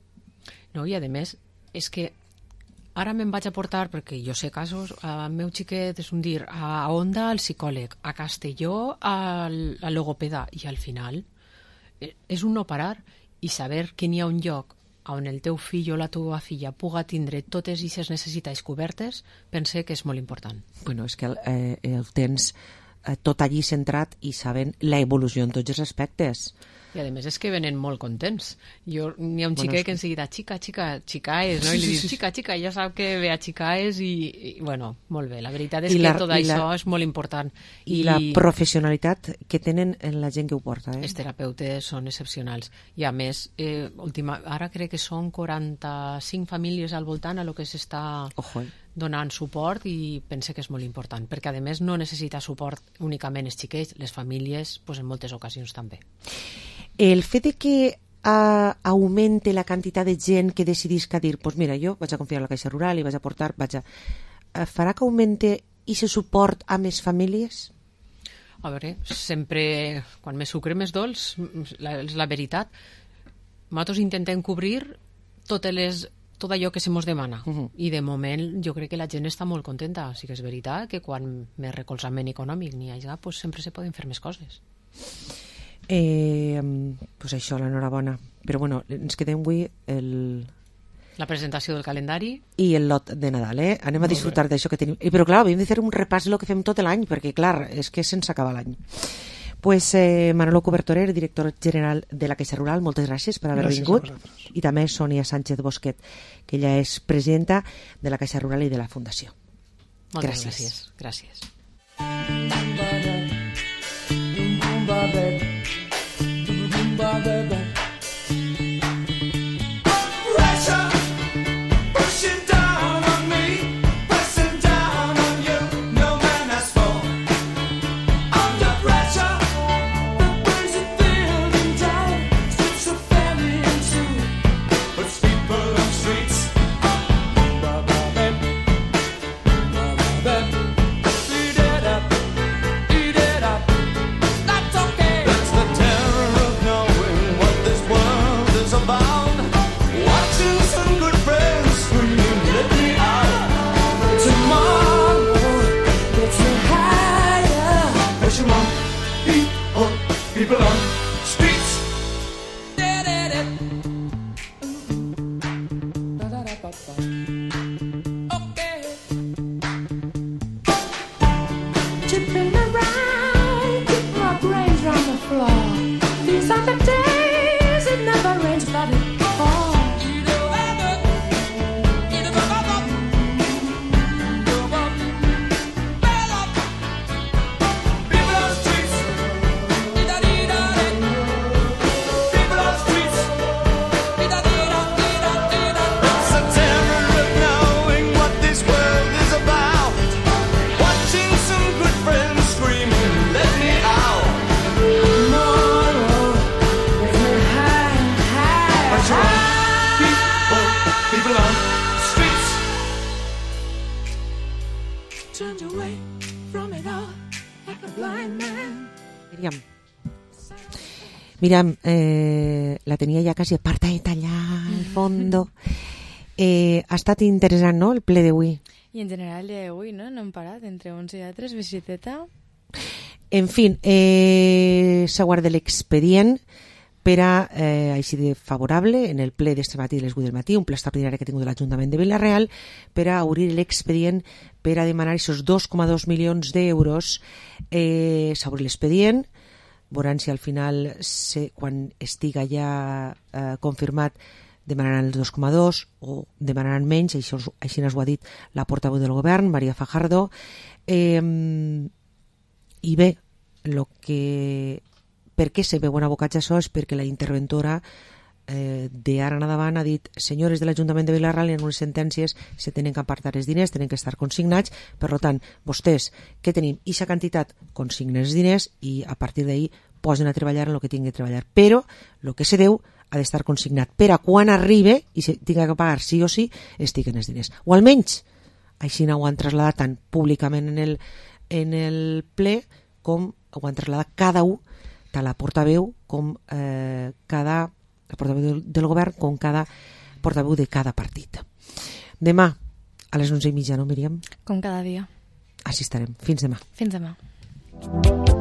No, i a més, és que ara me'n vaig a portar, perquè jo sé casos, el meu xiquet és un dir, a Onda al psicòleg, a Castelló al logopeda, i al final és un no parar, i saber que n'hi ha un lloc on el teu fill o la teva filla puga tindre totes aquestes necessitats cobertes, pense que és molt important. Bueno, és que el tens tot allí centrat i sabent l'evolució en tots els aspectes. I a més és que venen molt contents. N'hi ha un xiquet que enseguida, xicaes, no? I li dius, xica, ja sap que ve a xicaes i bueno, molt bé. La veritat és que tot això és molt important. I la professionalitat que tenen en la gent que ho porta. Els terapeutes són excepcionals. I a més, ara crec que són 45 famílies al voltant a lo que s'està donant suport, i pense que és molt important, perquè a més no necessita suport únicament els xiquets, les famílies en moltes ocasions també. El fet de que augmente la quantitat de gent que decidisca dir, doncs mira, jo vaig a confiar en la Caixa Rural i vaig a portar, farà que augmente aquest suport a més famílies? A veure, sempre, quan més sucre, més dolç, és la veritat. Nosaltres intentem cobrir tot allò que se mos demana, i de moment jo crec que la gent està molt contenta. Sí que és veritat que quan més recolzament econòmic n'hi hagi, sempre se poden fer més coses. Pues això, l'enhorabona. Però bueno, ens quedem avui la presentació del calendari i el lot de Nadal, anem a disfrutar d'això que tenim. Però clar, havíem de fer un repàs del que fem tot l'any, perquè clar, és que sense acabar l'any. Pues Manolo Cobertorer, director general de la Caixa Rural, moltes gràcies per haver vingut. I també Sònia Sánchez Bosquet, que ella és presidenta de la Caixa Rural i de la Fundació. Moltes gràcies. That's the terror of knowing what Mira, la tenia ja quasi apartada allà al fondo. Ha estat interessant, no?, el ple d'avui. I en general d'avui, no?, no hem parat, entre uns i altres, visiteta. En fi, s'aguarda l'expedient per a, així de favorable, en el ple d'este matí a les 8 del matí, un ple extraordinari que ha tingut l'Ajuntament de Vila-real, per a obrir l'expedient per a demanar aquests 2,2 milions d'euros. S'obre l'expedient, veuran si al final, quan estiga ja confirmat, demanaran els 2,2 o demanaran menys, així ens ho ha dit la portaveu del govern, Maria Fajardo. I bé, per què se veuen abocats a això és perquè la interventora d'ara en endavant ha dit: senyores de l'Ajuntament de Vila-real, en unes sentències se tenen que apartar els diners, tenen que estar consignats, per tant, vostès, què tenim? Ixa quantitat, consignen els diners i a partir d'ahir posen a treballar en el que tinguin que treballar. Però el que se deu ha d'estar consignat per a quan arribe i se tinga que pagar sí o sí estiguen els diners. O almenys, així ho han traslladat tant públicament en el ple com ho han traslladat cada un, tant la portaveu com la portaveu del govern com cada portaveu de cada partit. Demà a les 11:30, no, Míriam? Com cada dia. Així estarem. Fins demà. Fins demà.